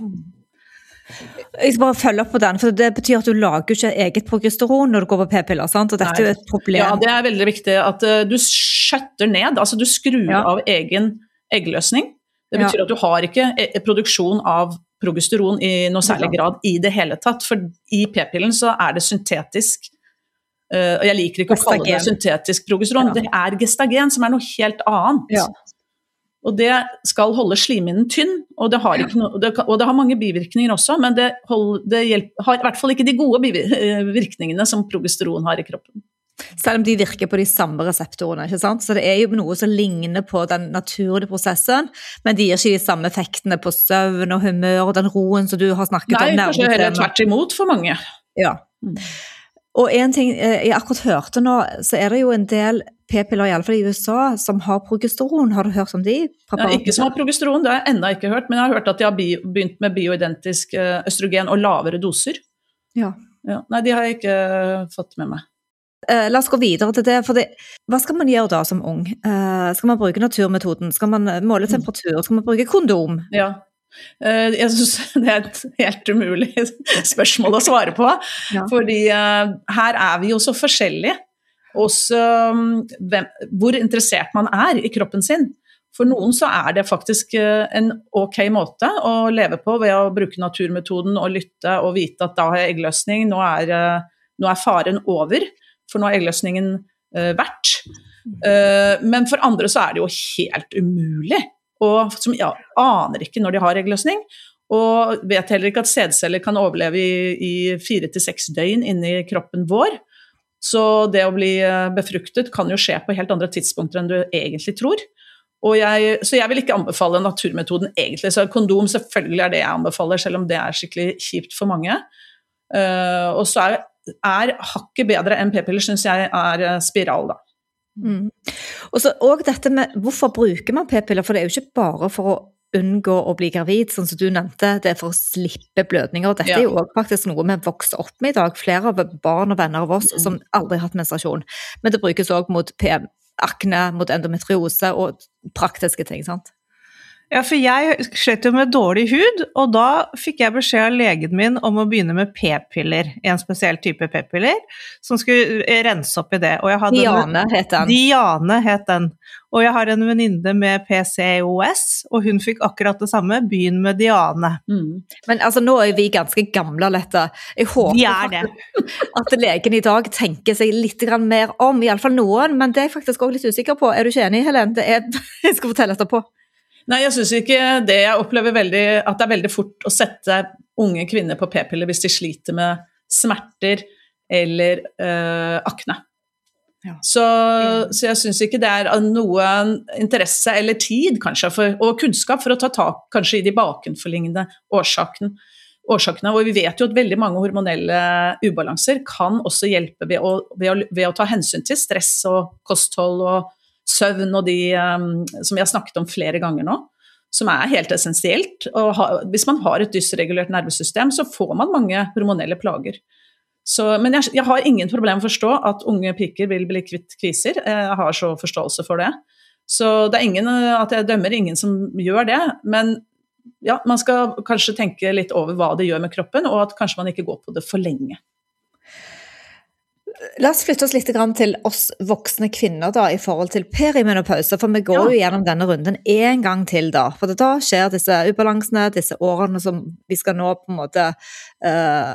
Jeg skal bare følge opp på den, for det betyr at du lager ikke eget progesteron når du går på p-piller, sant? Og dette Nei. Er jo et problem. Ja, det er veldig viktig at uh, du skjøtter ned, altså du skrur ja. Av egen eggløsning. Det betyr ja. At du har ikke e- produksjon av progesteron i noe særlig grad i det hele tatt, for i p-pillen så er det syntetisk, uh, og jeg liker ikke gestagen. Å kalle det syntetisk progesteron, ja. Det er gestagen som er noe helt annet. Ja. Og det skal holde slimhinnen tynn, og det har, ikke noe, det, og det har mange bivirkninger også, men det, hold, det hjelper, har i hvert fall ikke de gode bivirkningene som progesteron har i kroppen. Selv om de virker på de samme reseptorene, ikke sant? Så det er jo noe som ligner på den naturlige prosessen, men de gir ikke de samme effektene på søvn og humør og den roen som du har snakket Nei, om. Nei, kanskje heller tvert imot for mange. Ja. Og en ting jeg akkurat hørte nå, så er det jo en del p-piller, i alle fall i U S A, som har progesteron. Har du hørt om de? Ja, ikke som har progesteron, det har jeg enda ikke hørt, men jeg har hørt at de har bi- begynt med bioidentisk østrogen og lavere doser. Ja. Ja. Nei, de har jeg ikke fått med meg. Eh, la oss gå videre til det, for det, hva skal man gjøre da som ung? Eh, skal man bruke naturmetoden? Skal man måle temperatur? Skal man bruke kondom? Ja. Uh, jeg synes det er et helt umulig spørsmål å svare på, ja. Fordi uh, her er vi jo så forskjellige. Også um, hvem, hvor interessert man er i kroppen sin. For noen så er det faktisk uh, en ok måte å leve på ved å bruke naturmetoden og lytte og vite at da har jeg eggløsning, nå er, uh, nå er faren over, for nå er eggløsningen uh, verdt. Uh, men for andre så er det jo helt umulig, og som ja, aner ikke når de har eggløsning, og vet heller ikke at sædceller kan overleve i, i fire til seks døgn inni kroppen vår. Så det å bli befruktet kan jo skje på helt andre tidspunkter enn du egentlig tror. Og jeg, så jeg vil ikke anbefale naturmetoden egentlig, så kondom selvfølgelig er det jeg anbefaler, selv om det er skikkelig kjipt for mange. Uh, og så er, er hakket bedre enn p-piller, synes jeg, er spiral da. Mm. Og så og dette med hvorfor bruker man p-piller, for det er jo ikke bare for å unngå å bli gravid, sånn som du nevnte, det er for å slippe blødninger, og dette ja. Er jo også faktisk noe vi vokser opp med i dag, flere av barn og venner av oss mm. som aldri har hatt menstruasjon, men det brukes også mot P M, akne, mot endometriose og praktiske ting, sant? Ja, for jeg slet jo med dårlig hud, og da fikk jeg beskjed av legen min om å begynne med p-piller, en spesiell type p-piller, som skulle rense opp i det. Og jeg hadde Diane en, het den. Diane het den. Og jeg har en venninne med P C O S, og hun fikk akkurat det samme, begynn med Diane. Mm. Men altså, nå er vi ganske gamle, Lette. Jeg håper det. at legen i dag tenker seg litt mer om, i alle fall noen, men det er jeg faktisk også litt usikker på. Er du ikke enig, Helen? Det er, jeg skal fortelle etterpå. Nei, jeg synes ikke det. Jeg opplever veldig, at det er veldig fort å sette unge kvinner på p-piller hvis de sliter med smerter eller øh, akne. Ja. Så, så jeg synes ikke det er noe interesse eller tid kanskje, for, og kunnskap for å ta tak kanskje i de bakenforliggende årsaken, årsakene. Og vi vet jo at veldig mange hormonelle ubalanser kan også hjelpe ved å, ved å, ved å ta hensyn til stress og kosthold og søvn og de um, som vi har snakket om flere ganger nå, som er helt essensielt. Og ha, hvis man har et dysregulert nervesystem, så får man mange hormonelle plager. Så, men jeg, jeg har ingen problem med å forstå at unge piker vil bli kvitt kviser. Jeg har så forståelse for det. Så det er ingen, at jeg dømmer ingen som gjør det, men ja, man skal kanskje tenke litt over hva det gjør med kroppen, og at kanskje man ikke går på det for lenge. La oss flytte oss litt grann til oss voksne kvinner da, i forhold til perimenopause, for vi går Ja. jo gjennom denne runden en gang til da, for da skjer disse ubalansene, disse årene som vi skal nå på en måte uh,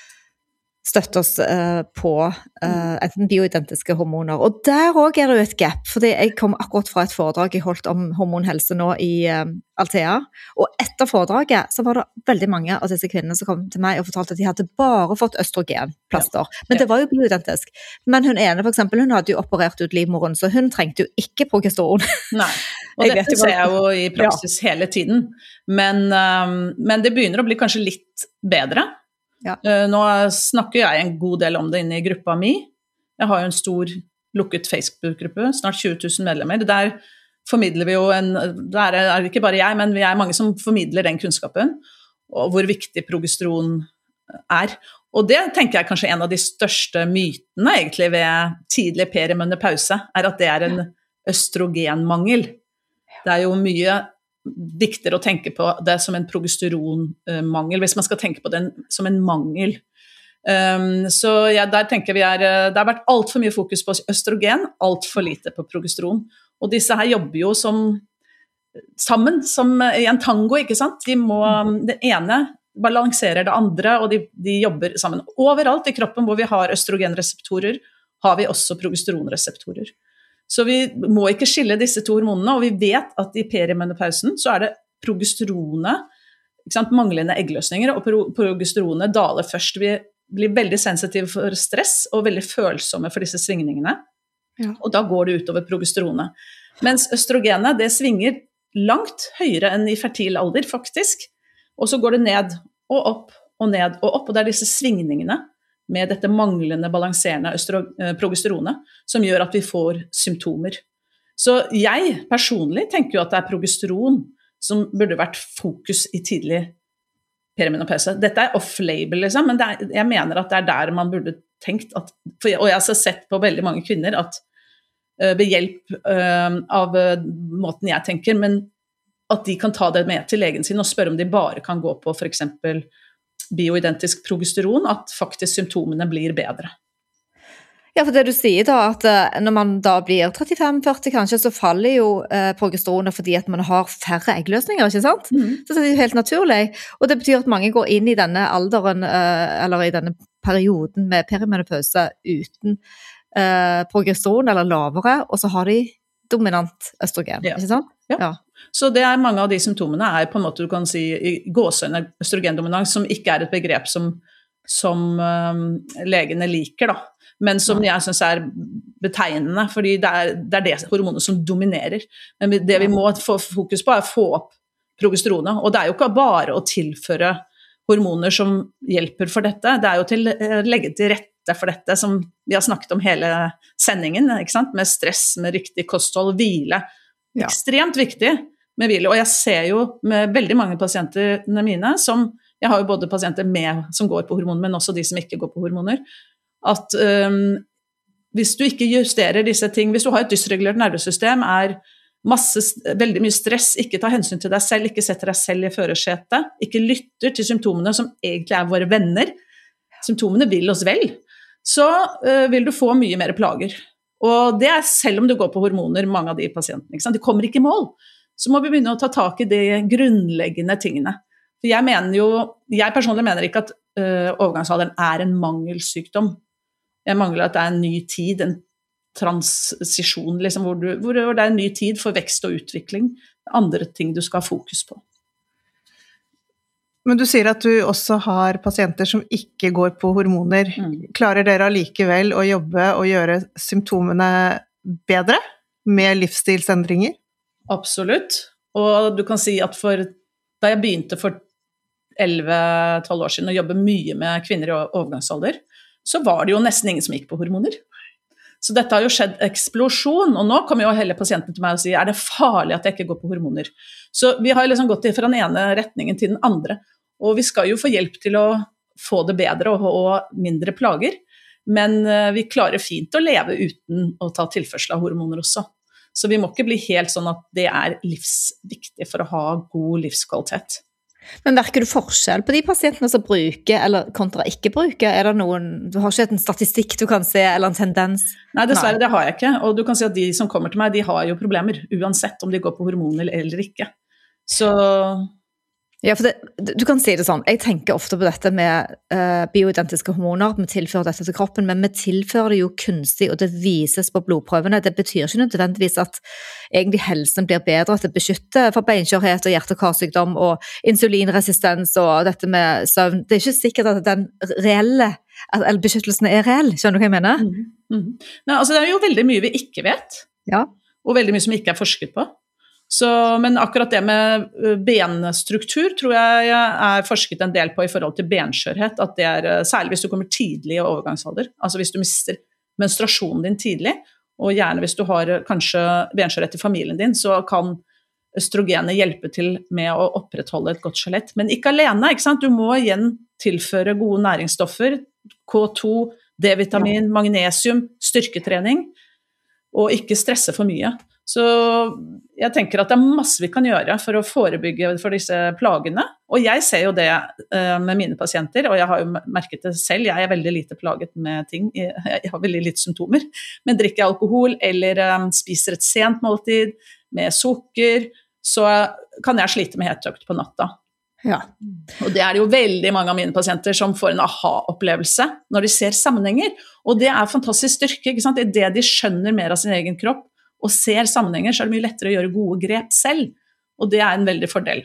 støtte oss uh, på uh, enten bioidentiske hormoner, og der også er det jo et gap, fordi jeg kom akkurat fra et foredrag jeg holdt om hormonhelse nå i uh, Althea, og etter foredraget så var det veldig mange av disse kvinnene som kom til meg og fortalte at de hadde bare fått østrogenplaster, ja. men det var jo bioidentisk, men hun ene for eksempel, hun hadde jo operert ut livmoren, så hun trengte jo ikke progesteron. Nei, og jeg dette ser jeg jo i praksis ja. hele tiden, men, um, men det begynner å bli kanskje litt bedre. Ja. Uh, nå snakker jeg en god del om det inne i gruppa mi. Jeg har jo en stor lukket Facebook-gruppe, snart tjue tusen medlemmer. Der formidler vi jo en, der er det ikke bare jeg, men vi er mange som formidler den kunnskapen, og hvor viktig progesteron er. Og det tenker jeg kanskje en av de største mytene egentlig ved tidlig perimenopause, er at det er en østrogenmangel. Det er jo mye viktigere å tenke på det som en progesteronmangel, hvis man skal tenke på den som en mangel. Um, så ja, der tenker vi er, det har vært alt for mye fokus på østrogen, alt for lite på progesteron. Og disse her jobber jo som, sammen, som i en tango, ikke sant? De må, det ene balanserer det andre, og de, de jobber sammen. Overalt i kroppen hvor vi har østrogenreseptorer, har vi også progesteronreseptorer. Så vi må ikke skille disse to hormonene, og vi vet at i perimenopausen så er det progesteronet, ikke sant, manglende eggløsninger, og progesteronet daler først. Vi blir veldig sensitive for stress, og veldig følsomme for disse svingningene, ja. og da går det utover progesteronet. Mens østrogenet, det svinger langt høyere enn i fertil alder, faktisk, og så går det ned og opp, og ned og opp, og det er disse svingningene, med dette manglende balanserende progesteronet, som gjør at vi får symptomer. Så jeg personlig tenker jo at det er progesteron som burde vært fokus i tidlig perimenopause. Dette er off-label, liksom, men det er, jeg mener at det er der man burde tenkt at, for, og jeg har sett på veldig mange kvinner at uh, ved hjelp uh, av uh, måten jeg tenker, men at de kan ta det med til legen sin og spørre om de bare kan gå på for eksempel bioidentisk progesteron, at faktisk symptomene blir bedre. Ja, for det du sier da, at når man da blir trettifem førti kanskje, så faller jo eh, progesteronet fordi at man har færre eggløsninger, ikke sant? Mm. Så det er jo helt naturlig, og det betyr at mange går inn i denne alderen, eh, eller i denne perioden med perimenopause uten eh, progesteron eller lavere, og så har de dominant østrogen, ja. ikke sant? Ja. ja. Så det er mange av de symptomene er på en måte du kan si i gåseøyne østrogendominans, som ikke er et begrep som, som um, legene liker da, men som jeg synes er betegnende, fordi det er, det er det hormonet som dominerer. Men det vi må få fokus på er å få opp progesteronet, og det er jo ikke bare å tilføre hormoner som hjelper for dette, det er jo til å legge til rette for dette, som vi har snakket om hele sendingen, ikke sant? Med stress, med riktig kosthold, hvile. Ja. Ekstremt viktig med hvile, og jeg ser jo med veldig mange pasientene mine, som, jeg har jo både pasienter med, som går på hormoner, men også de som ikke går på hormoner, at um, hvis du ikke justerer disse ting, hvis du har et dysregulert nervesystem, er masse, veldig mye stress, ikke tar hensyn til deg selv, ikke setter deg selv i førersetet, ikke lytter til symptomene som egentlig er våre venner, symptomene vil oss vel, så uh, vil du få mye mer plager. Og det er selv om du går på hormoner, mange av de pasientene, ikke sant? De kommer ikke i mål. Så må vi begynne å ta tak i de grunnleggende tingene. For jeg mener jo, jeg personlig mener ikke at uh, overgangsalderen er en mangelsykdom. Jeg mangler at det er en ny tid, en transisjon, liksom, hvor, du, hvor det er en ny tid for vekst og utvikling. Andre ting du skal ha fokus på. Men du sier at du også har pasienter som ikke går på hormoner. Mm. Klarer dere allikevel å jobbe og gjøre symptomene bedre med livsstilsendringer? Absolutt. Og du kan si at for, da jeg begynte for elleve tolv år siden å jobbe mye med kvinner i overgangsalder, så var det jo nesten ingen som gikk på hormoner. Så dette har jo skjedd eksplosjon, og nå kommer jo hele pasienten til meg og sier, er det farlig at jeg ikke går på hormoner? Så vi har liksom gått fra den ene retningen til den andre. Og vi skal jo få hjelp til å få det bedre og, og mindre plager, men uh, vi klarer fint å leve uten å ta tilførsel av hormoner også. Så vi må ikke bli helt sånn at det er livsviktig for å ha god livskvalitet. Men merker du forskjell på de pasientene som bruker eller kontra ikke bruker? Er det noen, du har ikke en statistikk du kan se, eller en tendens? Nei, dessverre, Nei. Det har jeg ikke. Og du kan si at de som kommer til meg, de har jo problemer, uansett om de går på hormoner eller ikke. Så... Ja, for det, du kan si det sånn, jeg tenker ofte på dette med uh, bioidentiske hormoner, vi tilfører dette til kroppen, men vi tilfører det jo kunstig, og det vises på blodprøvene. Det betyr ikke nødvendigvis at egentlig helsen blir bedre, at det beskytter for beinkjørhet og hjerte- og karsykdom og insulinresistens og dette med søvn. Det er ikke sikkert at den reelle, eller beskyttelsen er reell, skjønner du hva jeg mener? Mm, mm. Nei, altså det er jo veldig mye vi ikke vet, ja. Og veldig mye som ikke er forsket på. Så, men akkurat det med benstruktur tror jeg er forsket en del på i forhold til benskjørhet, at det er særlig hvis du kommer tidlig i overgangsalder, altså hvis du mister menstruasjonen din tidlig, og gjerne hvis du har kanskje benskjørhet i familien din, så kan østrogenet hjelpe til med å opprettholde et godt skjelett, men ikke alene, ikke sant? Du må igjen tilføre gode næringsstoffer, K to, D-vitamin, magnesium, styrketrening, og ikke stresse for mye. Så jeg tenker at det er masse vi kan gjøre for å forebygge for disse plagene, og jeg ser jo det uh, med mine pasienter, og jeg har jo merket det selv, jeg er veldig lite plaget med ting, jeg har veldig lite symptomer, men drikker jeg alkohol eller um, spiser et sent måltid med sukker, så kan jeg slite med hetøkt på natta. Ja. Og det er det jo veldig mange av mine pasienter som får en aha-opplevelse når de ser sammenhenger, og det er fantastisk styrke, ikke sant? Det er det de skjønner mer av sin egen kropp, og ser sammenhenger, så er det mye lettere å gjøre gode grep selv, og det er en veldig fordel.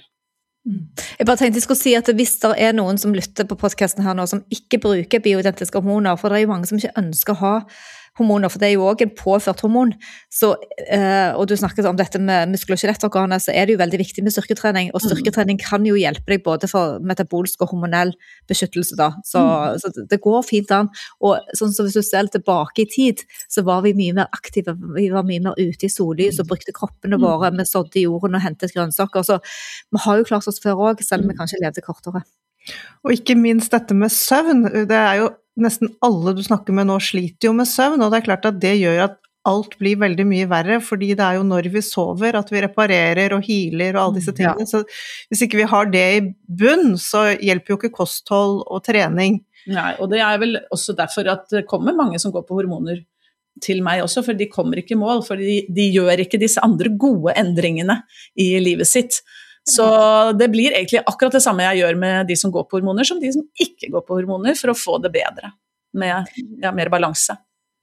Jeg bare tenkte jeg skulle si at hvis det er noen som lytter på podcasten her nå, som ikke bruker bioidentiske hormoner, for det er jo mange som ikke ønsker å ha hormoner, for det er jo også en påført hormon, så, eh, og du snakket om dette med muskel- og skjelettorganer, så er det jo veldig viktig med styrketrening, og styrketrening kan jo hjelpe deg både for metabolsk og hormonell beskyttelse da, så, mm. så det går fint an, og sånn som hvis du ser tilbake i tid, så var vi mye mer aktive, vi var mye mer ute i sollys og brukte kroppene våre, vi sådde i jorden og hentet grønnsaker, så vi har jo klart oss før også, selv om vi kanskje levde kortere. Og ikke minst dette med søvn, det er jo nesten alle du snakker med nå sliter jo med søvn, og det er klart at det gjør at alt blir veldig mye verre, fordi det er jo når vi sover at vi reparerer og healer og alle disse tingene, ja. Så hvis ikke vi har det i bunn, så hjelper jo ikke kosthold og trening. Nei, og det er vel også derfor at det kommer mange som går på hormoner til meg også, for de kommer ikke i mål, for de, de gjør ikke disse andre gode endringene i livet sitt. Så det blir egentlig akkurat det samme jeg gjør med de som går på hormoner, som de som ikke går på hormoner, for å få det bedre, med ja, mer balanse.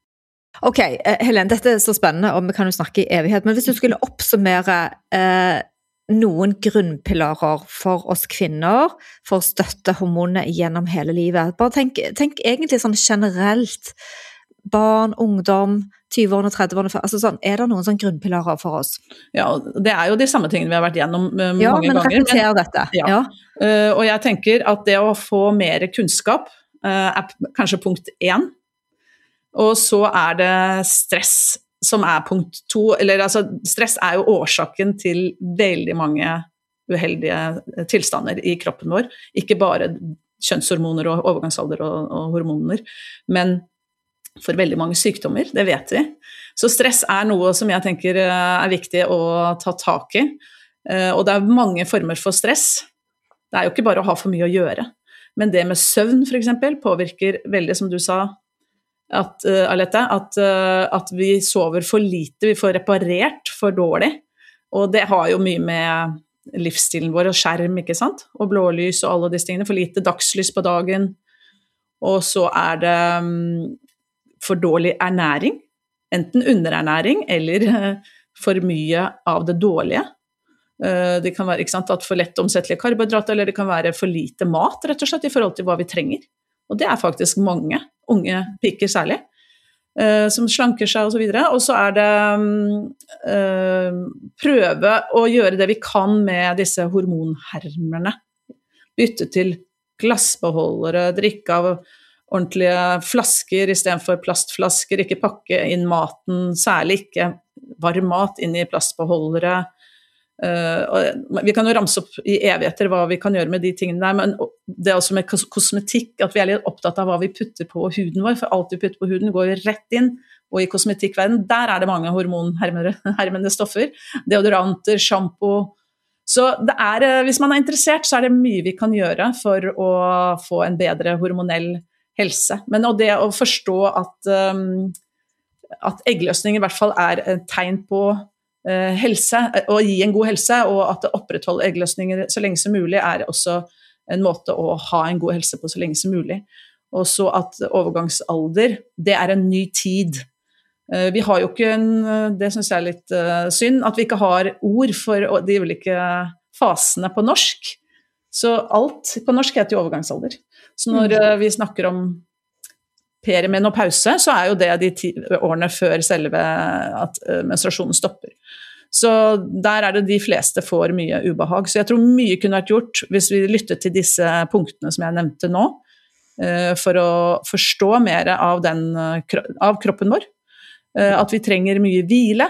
Ok, Helen, dette er så spennende, og vi kan jo snakke i evighet, men hvis du skulle oppsummere eh, noen grunnpilarer for oss kvinner, for å støtte hormoner gjennom hele livet, bare tenk, tenk egentlig sånn generelt, barn, ungdom, tyve-årene, tredve-årene, altså sånn, er det noen sånn grunnpilarer for oss? Ja, det er jo de samme tingene vi har vært gjennom uh, mange ja, men ganger. Reflekter dette. Ja, ja. Uh, og jeg tenker at det å få mer kunnskap uh, er kanskje punkt én, og så er det stress som er punkt to, eller altså stress er jo årsaken til veldig mange uheldige tilstander i kroppen vår, ikke bare kjønnshormoner og overgangsalder og, og hormoner, men for veldig mange sykdommer, det vet vi. Så stress er noe som jeg tenker er viktig å ta tak i, og det er mange former for stress. Det er jo ikke bare å ha for mye å gjøre, men det med søvn for eksempel påvirker veldig, som du sa, at, uh, Alette, at, uh, at vi sover for lite, vi får reparert for dårlig, og det har jo mye med livsstilen vår og skjerm, ikke sant? Og blålys og alle disse tingene, for lite dagslys på dagen, og så er det um, for dårlig ernæring, enten underernæring eller uh, for mye av det dårlige. Uh, det kan være ikke sant, at for lett omsettelige karbohydrater, eller det kan være for lite mat, rett og slett, i forhold til hva vi trenger. Og det er faktisk mange, unge piker særlig, uh, som slanker seg og så videre. Og så er det um, uh, prøve å gjøre det vi kan med disse hormonhermerne. Bytte til glassbeholdere, drikke av ordentlige flasker i stedet for plastflasker, ikke pakke inn maten, særlig ikke varm mat inn i plastbeholdere. Uh, og vi kan jo ramse opp i evigheter hva vi kan gjøre med de tingene der, men det er også med kosmetikk, at vi er litt opptatt av hva vi putter på huden vår, for alt vi putter på huden går jo rett inn og i kosmetikkverden, der er det mange hormonhermende stoffer, deodoranter, shampoo. Så det er, hvis man er interessert, så er det mye vi kan gjøre for å få en bedre hormonell helse. Men og det å forstå at, um, at eggløsning i hvert fall er et tegn på uh, helse, å gi en god helse, og at det opprettholder eggløsninger så lenge som mulig, er også en måte å ha en god helse på så lenge som mulig. Og så at overgangsalder, det er en ny tid. Vi har jo ikke en, det synes jeg er litt uh, synd, at vi ikke har ord for de ulike fasene på norsk. Så alt på norsk heter jo overgangsalder. Så når uh, vi snakker om perimenopause, så er jo det de ti, årene før selve at uh, menstruasjonen stopper. Så der er det de fleste får mye ubehag. Så jeg tror mye kunne vært gjort hvis vi lyttet til disse punktene som jeg nevnte nå, for å forstå mer av, den, av kroppen vår. At vi trenger mye hvile.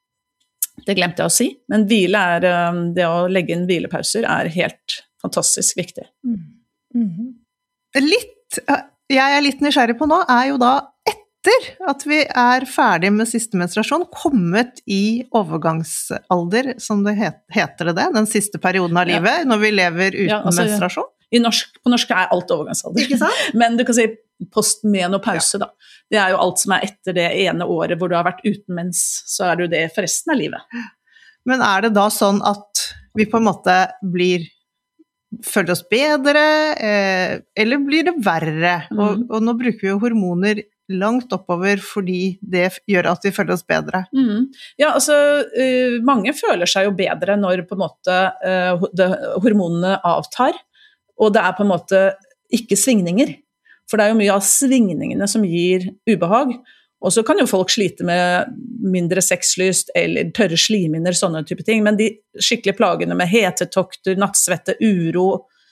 Det glemte jeg å si, men hvile er, det å legge inn hvilepauser er helt fantastisk viktig. Mm. Mm. Litt, jeg er litt nysgjerrig på nå, er jo da etter at vi er ferdig med siste menstruasjon, kommet i overgangsalder, som det heter det, den siste perioden av livet, ja. Når vi lever uten ja, altså, menstruasjon. I norsk, på norsk er alt overgangsalder. Ikke sant? Men du kan si postmenopause, ja. Da. Det er jo alt som er etter det ene året hvor du har vært uten mens, så er det jo det for resten av livet. Men er det da sånn at vi på en måte blir, føler oss bedre, eh, eller blir det verre? Mm. Og, og nå bruker vi jo hormoner langt oppover fordi det gjør at vi føler oss bedre. Mm. Ja, altså uh, mange føler seg jo bedre når på en måte uh, det, hormonene avtar, og det er på en måte ikke svingninger. For det er jo mye av svingningene som gir ubehag, og så kan jo folk slite med mindre sexlyst eller tørre slimhinner, sånne type ting, men de skikkelig plagene med hetetokter, nattsvette, uro,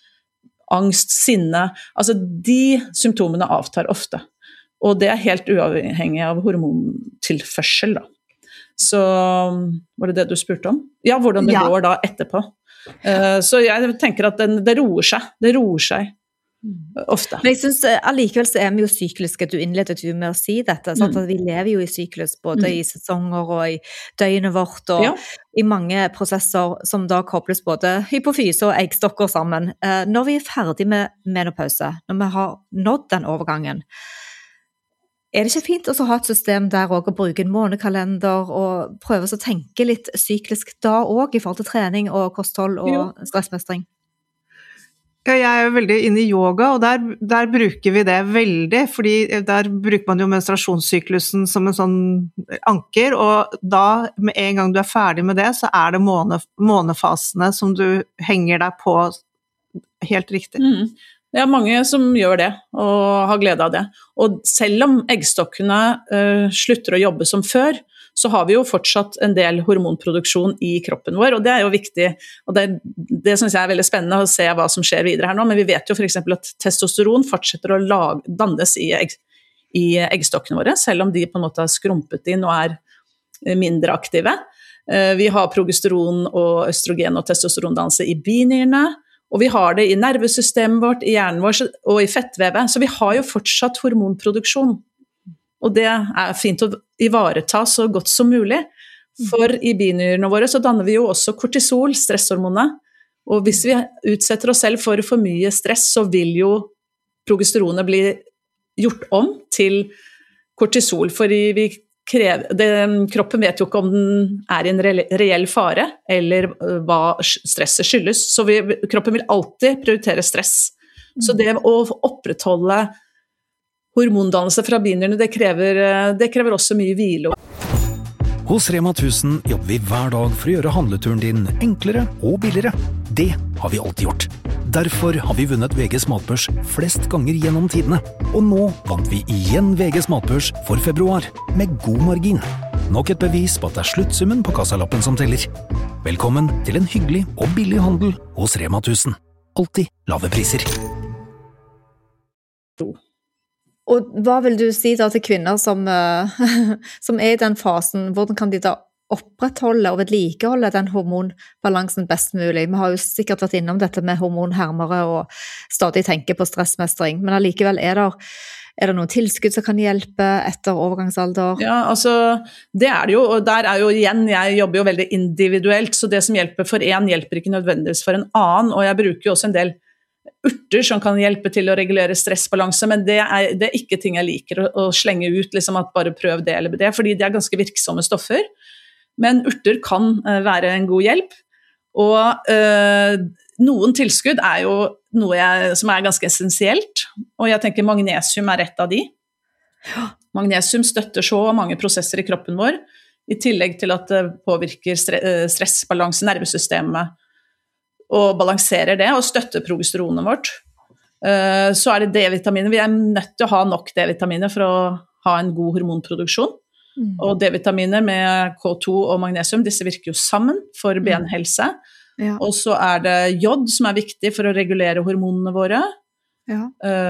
angst, sinne, altså de symptomene avtar ofte. Og det er helt uavhengig av hormontilførsel da. Så var det det du spurte om? Ja, hvordan det ja. Går da etterpå. Uh, så jeg tenker at den, det roer seg. Det roer seg ofte. Men jeg synes allikevel så er vi jo sykliske. Du innledet jo med å si dette. Sant? Mm. At vi lever jo i syklus, både mm. i sesonger og i døgnet vårt, og ja. I mange prosesser som da kobles både hypofyse og eggstokker sammen. Uh, når vi er ferdig med menopause, når vi har nådd den overgangen, er det ikke fint å ha et system der også å bruke en månekalender og prøve å tenke litt syklisk da også i forhold til trening og kosthold og jo. Stressmestring? Ja, jeg er jo veldig inne i yoga, og der, der bruker vi det veldig, fordi der bruker man jo menstruasjonssyklusen som en sånn anker, og da med en gang du er ferdig med det, så er det måne, månefasene som du henger deg på helt riktig. Mm. Det er mange som gjør det, og har glede av det. Og selv om eggstokkene uh, slutter å jobbe som før, så har vi jo fortsatt en del hormonproduksjon i kroppen vår, og det er jo viktig. Og det, det synes jeg er veldig spennende å se hva som skjer videre her nå, men vi vet jo for eksempel at testosteron fortsetter å lag, dannes i, egg, i eggstokkene våre, selv om de på en måte har skrumpet inn og er mindre aktive. Uh, vi har progesteron og østrogen og testosterondannelse i binyrene, og vi har det i nervesystemet vårt, i hjernen vår og i fettvevet, så vi har jo fortsatt hormonproduksjon. Og det er fint å ivareta så godt som mulig, for i binyrene våre så danner vi jo også kortisol, stresshormonet, og hvis vi utsetter oss selv for for mye stress, så vil jo progesteronet bli gjort om til kortisol, fordi vi krever, det, kroppen vet jo ikke om den er i en reell fare, eller hva stresset skyldes, så vi, kroppen vil alltid prioritere stress. Så det å opprettholde hormondannelse fra binyrene, det krever, det krever også mye hvile. Hos Rema tusen jobber vi hver dag for å gjøre handleturen din enklere og billigere. Det har vi alltid gjort. Derfor har vi vunnet V G's matbørs flest ganger gjennom tidene. Og nå vant vi igjen V G's matbørs for februar, med god margin. Nok et bevis på at det er sluttsummen på kassalappen som teller. Velkommen til en hyggelig og billig handel hos Rema tusen. Alltid lave priser. Og hva vil du si da til kvinner som, som er i den fasen? Hvordan kan de da opprettholde og vedlikeholde den hormonbalansen best mulig? Vi har jo sikkert vært innom dette med hormonhermere og stadig tenke på stressmestring, men allikevel er det Er det noen tilskudd som kan hjelpe etter overgangsalder? Ja, altså, det er det jo, og der er jo igjen, jeg jobber jo veldig individuelt, så det som hjelper for en hjelper ikke nødvendigvis for en annen, og jeg bruker jo også en del urter som kan hjelpe til å regulere stressbalanse, men det er, det er ikke ting jeg liker å, å slenge ut, liksom at bare prøv det eller det, fordi det er ganske virksomme stoffer, men urter kan uh, være en god hjelp, og uh, noen tilskudd er jo noe jeg, som er ganske essensielt, og jeg tenker magnesium er et av de. Magnesium støtter så mange prosesser i kroppen vår, i tillegg til at det påvirker stressbalanse, nervesystemet, og balanserer det, og støtter progesteronet vårt. Så er det D-vitaminer. Vi er nødt til å ha nok D-vitaminer for å ha en god hormonproduksjon. Mm. Og D-vitaminer med K to og magnesium, disse virker jo sammen for benhelse. Ja. Og så er det jod som er viktig for å regulere hormonene våre. Ja.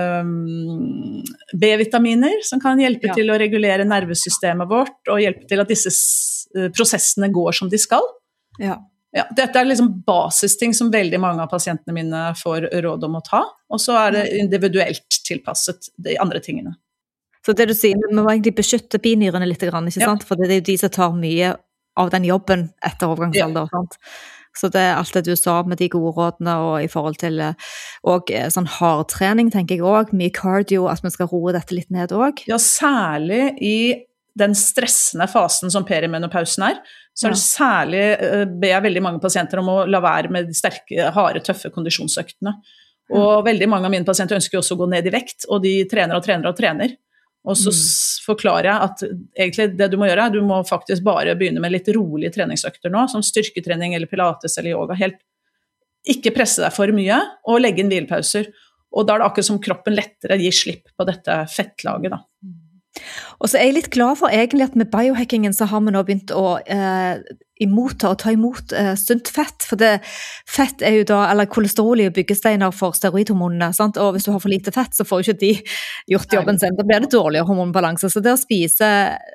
Um, B-vitaminer som kan hjelpe ja. til å regulere nervesystemet vårt, og hjelpe til at disse prosessene går som de skal. Ja. Ja, dette er liksom basisting som veldig mange av pasientene mine får råd om å ta, og så er det individuelt tilpasset de andre tingene. Så det du sier, vi må egentlig beskytte binyrene litt, ikke sant? Ja. For det er jo de som tar mye av den jobben etter overgangsalder, ja. sant? Så det er alt det du sa med de gode rådene, og i forhold til og sånn hardtrening, tenker jeg også, mye cardio, at vi skal roe dette litt ned også. Ja, særlig i den stressende fasen som perimenopausen er, så er det særlig, ber jeg veldig mange pasienter om å la være med de sterke, harde, tøffe kondisjonsøktene. Og ja. veldig mange av mine pasienter ønsker også å gå ned i vekt, og de trener og trener og trener. Og så mm. forklarer jeg at egentlig det du må gjøre, du må faktisk bare begynne med litt rolige treningsøkter nå, som styrketrening eller pilates eller yoga. Helt, ikke presse deg for mye, og legge inn hvilepauser. Og da er det akkurat som kroppen lettere gir slipp på dette fettlaget da. Og så er jeg litt glad for egentlig at med biohackingen så har vi nå begynt å eh, imota og ta imot eh, sunt fett, for det, fett er jo da, eller kolesterol er jo byggesteiner for steroidhormonene, sant? Og hvis du har for lite fett så får jo ikke de gjort jobben sin, da blir det dårligere hormonbalanse, så det å spise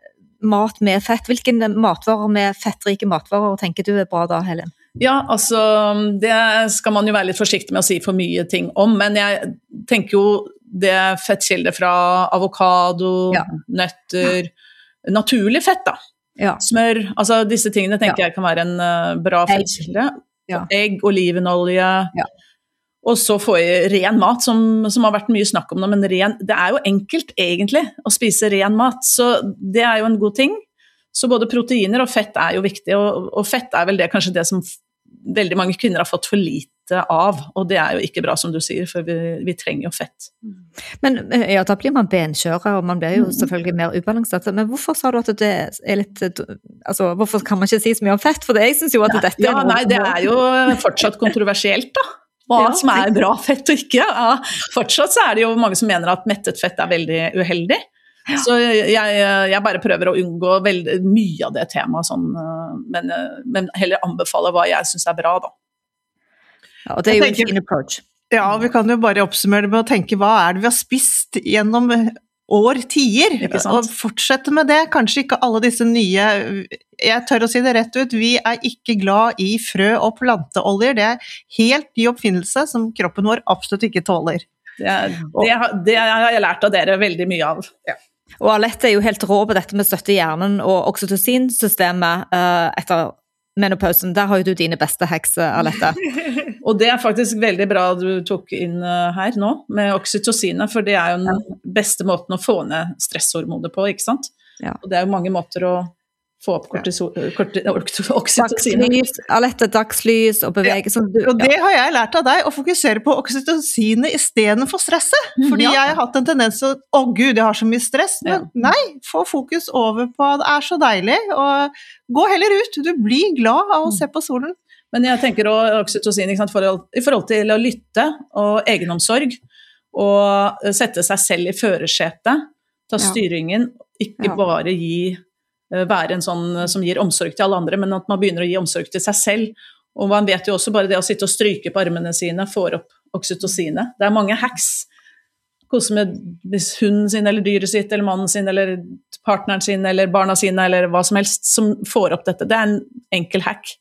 mat med fett, hvilke matvarer med fettrike matvarer tenker du er bra da, Helen? Ja, altså det skal man jo være litt forsiktig med å si for mye ting om, men jeg tenker jo det er fettkilder fra avokado, ja. nøtter, ja. naturlig fett da, ja. smør, altså disse tingene tenker ja. jeg kan være en uh, bra fettkilde, ja. egg, olivenolje, ja. og så få i ren mat, som, som har vært mye snakk om det, men ren, det er jo enkelt egentlig å spise ren mat, så det er jo en god ting, så både proteiner og fett er jo viktig, og, og fett er vel det kanskje det som veldig mange kvinner har fått for lite av, og det er jo ikke bra som du sier, for vi, vi trenger jo fett. Men ja, da blir man benkjøre, og man blir jo selvfølgelig mer ubalansert, men hvorfor sa du at det er litt, altså hvorfor kan man ikke si så mye om fett? For det, jeg synes jo at dette ja, er noe... Nei, det er jo fortsatt kontroversielt da, hva ja, som er bra fett og ikke. Ja, fortsatt så er det jo mange som mener at mettet fett er veldig uheldig, ja. så jeg, jeg bare prøver å unngå veldig mye av det temaet, sånn, men, men heller anbefale hva jeg synes er bra da. Ja, og det er jo tenker, en fin approach. Ja, vi kan jo bare oppsummere det med å tenke hva er det vi har spist gjennom år, tider, og fortsette med det. Kanskje ikke alle disse nye, jeg tør å si det rett ut, vi er ikke glad i frø og planteoljer, det er helt ny oppfinnelse som kroppen vår absolutt ikke tåler. Det, det, det har jeg lært av dere veldig mye av. Ja. Og Alette er jo helt rå på dette med støtte i hjernen og oksytocinsystemet uh, etter menopausen. Der har jo du dine beste hacks, Alette. Og det er faktisk veldig bra du tok inn uh, her nå, med oksytocinet, for det er jo den beste måten å få ned stresshormoner på, ikke sant? Ja. Og det er jo mange måter å få opp kortisol, korti, oksytocin. Dagslys, Alette, dagslys og bevegelse. Ja. Og det har jeg lært av deg, å fokusere på oksytocinet i stedet for stresset. Fordi ja. jeg har hatt en tendens til, å gud, jeg har så mye stress, men ja. nei, få fokus over på, det er så deilig, og gå heller ut, du blir glad av å se på solen. Men jeg tenker også oksytocin, ikke sant, forhold, i forhold til å lytte og egenomsorg, og sette seg selv i førersetet, ta styringen, ikke ja. bare gi være en sånn som gir omsorg til alle andre, men at man begynner å gi omsorg til seg selv. Og man vet jo også bare det å sitte og stryke på armene sine får opp oksytocinet. Det er mange hacks. Kose med hunden sin, eller dyret sitt, eller mannen sin, eller partneren sin, eller barna sine, eller hva som helst, som får opp dette. Det er en enkel hack.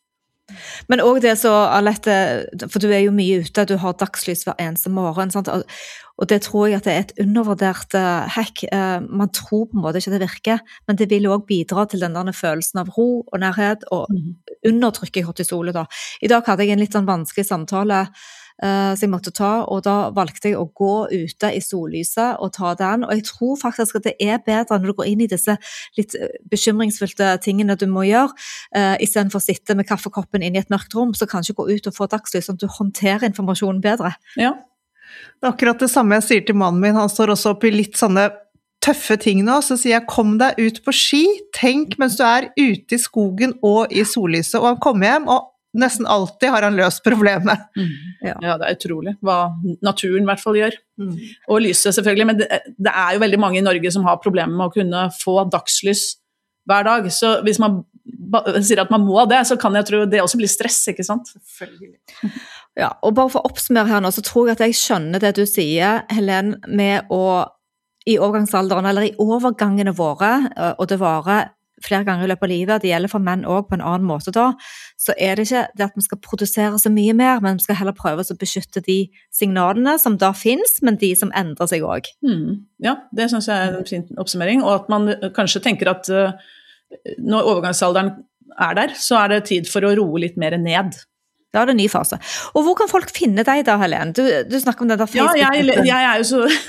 Men også det så, Alette, for du er jo mye ute, du har dagslys hver eneste morgen, sant? Og, og det tror jeg at det er et undervurdert uh, hack. Uh, man tror på en måte ikke det virker, men det vil også bidra til den der følelsen av ro og nærhet, og mm. undertrykke kortisolet da. I dag hadde jeg en litt sånn vanskelig samtale uh, som jeg måtte ta, og da valgte jeg å gå ute i sollyset og ta den, og jeg tror faktisk at det er bedre når du går inn i disse litt bekymringsfylte tingene du må gjøre, uh, i stedet for å sitte med kaffekoppen inn i et mørkt rom, så kanskje gå ut og få dagslys, sånn at du håndterer informasjonen bedre. Ja. Det er akkurat det samme jeg sier til mannen min, han står også oppe i litt sånne tøffe ting nå, så sier jeg, kom deg ut på ski, tenk mens du er ute i skogen og i sollyset, og han kommer hjem, og nesten alltid har han løst problemet. Mm. Ja. ja, det er utrolig hva naturen i hvert fall gjør. Mm. Og lyset selvfølgelig, men det, det er jo veldig mange i Norge som har problemer med å kunne få dagslys hver dag, så hvis man sier at man må det, så kan jeg tro det også blir stress, ikke sant? Selvfølgelig. Ja, og bare for å oppsummere her nå, så tror jeg at jeg skjønner det du sier, Helen, med å i overgangsalderen, eller i overgangene våre, og det varer flere ganger i løpet av livet, det gjelder for menn også på en annen måte da, så er det ikke det at vi skal produsere så mye mer, men vi skal heller prøve å beskytte de signalene som da finnes, men de som endrer seg også. Mm. Ja, det synes jeg er en fin oppsummering, og at man kanskje tenker at uh, når overgangsalderen er der, så er det tid for å roe litt mer ned. Da er det en ny fase. Og hvor kan folk finne deg da, Helen? Du, du snakker om det der Facebook. Ja, jeg, jeg er jo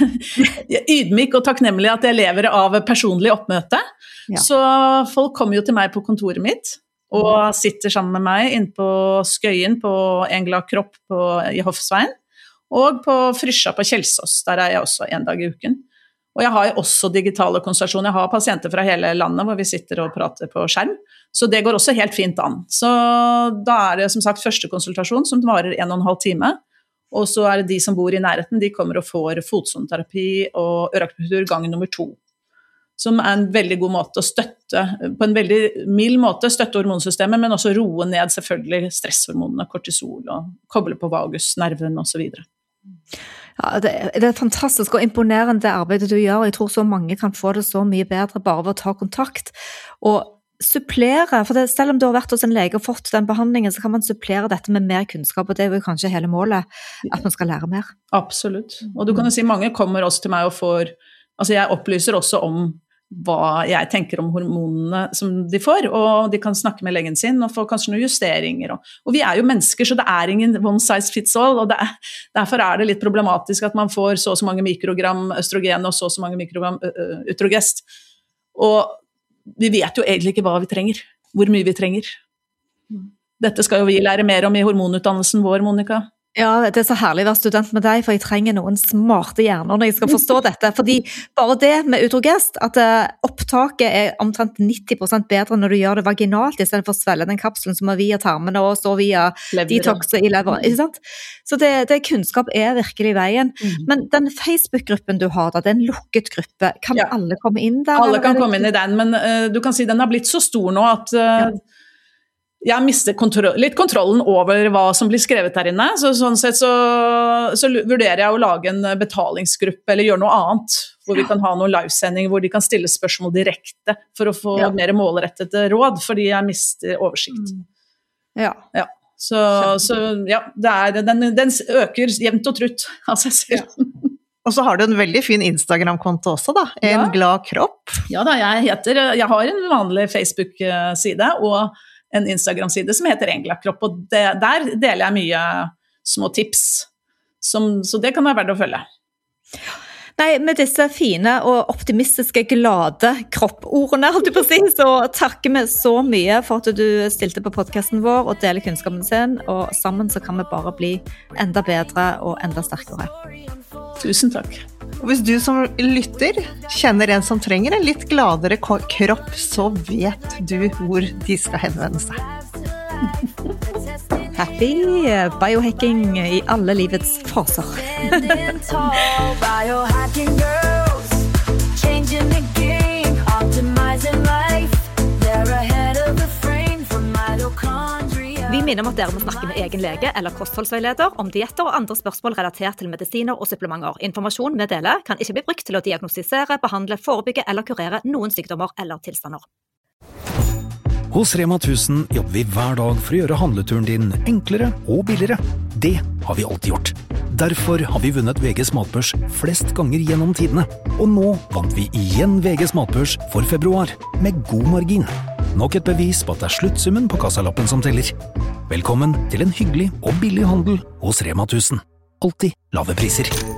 så ydmyk og takknemlig at jeg lever av personlig oppmøte. Ja. Så folk kommer jo til meg på kontoret mitt, og sitter sammen med meg inne på Skøyen på En glad kropp på, i Hoffsveien, og på Frysja på Kjelsås, der er jeg også en dag i uken. Og jeg har jo også digitale konsultasjoner, jeg har pasienter fra hele landet hvor vi sitter og prater på skjerm, så det går også helt fint an. Så da er det som sagt første konsultasjon som varer en og en halv time, og så er det de som bor i nærheten, de kommer og får fotsoneterapi og øreakupunktur gang nummer to, som er en veldig god måte å støtte, på en veldig mild måte, støtte hormonsystemet, men også roe ned selvfølgelig stresshormonene, kortisol og koble på vagusnerven og så videre. Ja, det, det er fantastisk og imponerende arbeidet du gjør. Jeg tror så mange kan få det så mye bedre bare ved å ta kontakt og supplere, for det, selv om du har vært hos en lege og fått den behandlingen, så kan man supplere dette med mer kunnskap, og det er jo kanskje hele målet, at man skal lære mer. Absolutt. Og du kan jo si, mange kommer også til meg og får, altså jeg opplyser også om hva jeg tenker om hormonene som de får, og de kan snakke med legen sin og få kanskje noen justeringer. Og, og vi er jo mennesker, så det er ingen one size fits all, og det er, derfor er det litt problematisk at man får så og så mange mikrogram østrogen og så og så mange mikrogram utrogest. Og vi vet jo egentlig ikke hva vi trenger, hvor mye vi trenger. Dette skal jo vi lære mer om i hormonutdannelsen vår, Monica. Ja, det er så herlig å være student med deg, for jeg trenger noen smarte hjerner når jeg skal forstå dette. Fordi bare det med utrogest, at opptaket er omtrent nitti prosent bedre når du gjør det vaginalt, i stedet for å svelge den kapselen som er via tarmene og så via detoxet i leveren. Ikke sant? Så det, det kunnskap er virkelig veien. Mm. Men den Facebook-gruppen du har da, det er en lukket gruppe. Kan ja. alle komme inn der? Alle kan komme inn i den, men uh, du kan si den har blitt så stor nå at... Uh, ja. Jeg mister kontroll, litt kontrollen over hva som blir skrevet her inne, så sånn sett så, så vurderer jeg å lage en betalingsgruppe eller gjøre noe annet, hvor vi kan ha noen livesending, hvor de kan stille spørsmål direkte for å få ja. mer målrettet råd, fordi jeg mister oversikt. Mm. Ja. Ja. Så, så ja, det er, den, den øker jevnt og trutt av seg selv. Ja. Og så har du en veldig fin Instagram-konto også da, En ja. glad kropp. Ja da, jeg heter, jeg har en vanlig Facebook-side, og en Instagram-side som heter En glad kropp, og det, der deler jeg mye små tips, som, så det kan være verdt å følge. Nei, med disse fine og optimistiske, glade kroppordene, holdt du på å si, så takker vi så mye for at du stilte på podcasten vår og deler kunnskapen sin, og sammen så kan vi bare bli enda bedre og enda sterkere. Tusen takk. Og hvis du som lytter kjenner en som trenger en litt gladere kropp, så vet du hvor de skal henvende seg. Happy biohacking i alle livets faser. Biohacking girls, changing the game, optimizing life. They're ahead of the frame from mitochondria. Vi minner om at dere må snakke med egen lege eller kostholdsveileder om dietter og andre spørsmål relatert til medisiner og supplementer. Informasjon vi deler kan ikke bli brukt til å diagnostisere, behandle, forebygge eller kurere noen sykdommer eller tilstander. Hos Rema tusen jobber vi hver dag for å gjøre handleturen din enklere og billigere. Det har vi alltid gjort. Derfor har vi vunnet V G's matbørs flest ganger gjennom tidene. Og nå vant vi igjen V G's matbørs for februar, med god margin. Nok et bevis på at det er sluttsummen på kassalappen som teller. Velkommen til en hyggelig og billig handel hos Rema tusen. Alltid lave priser.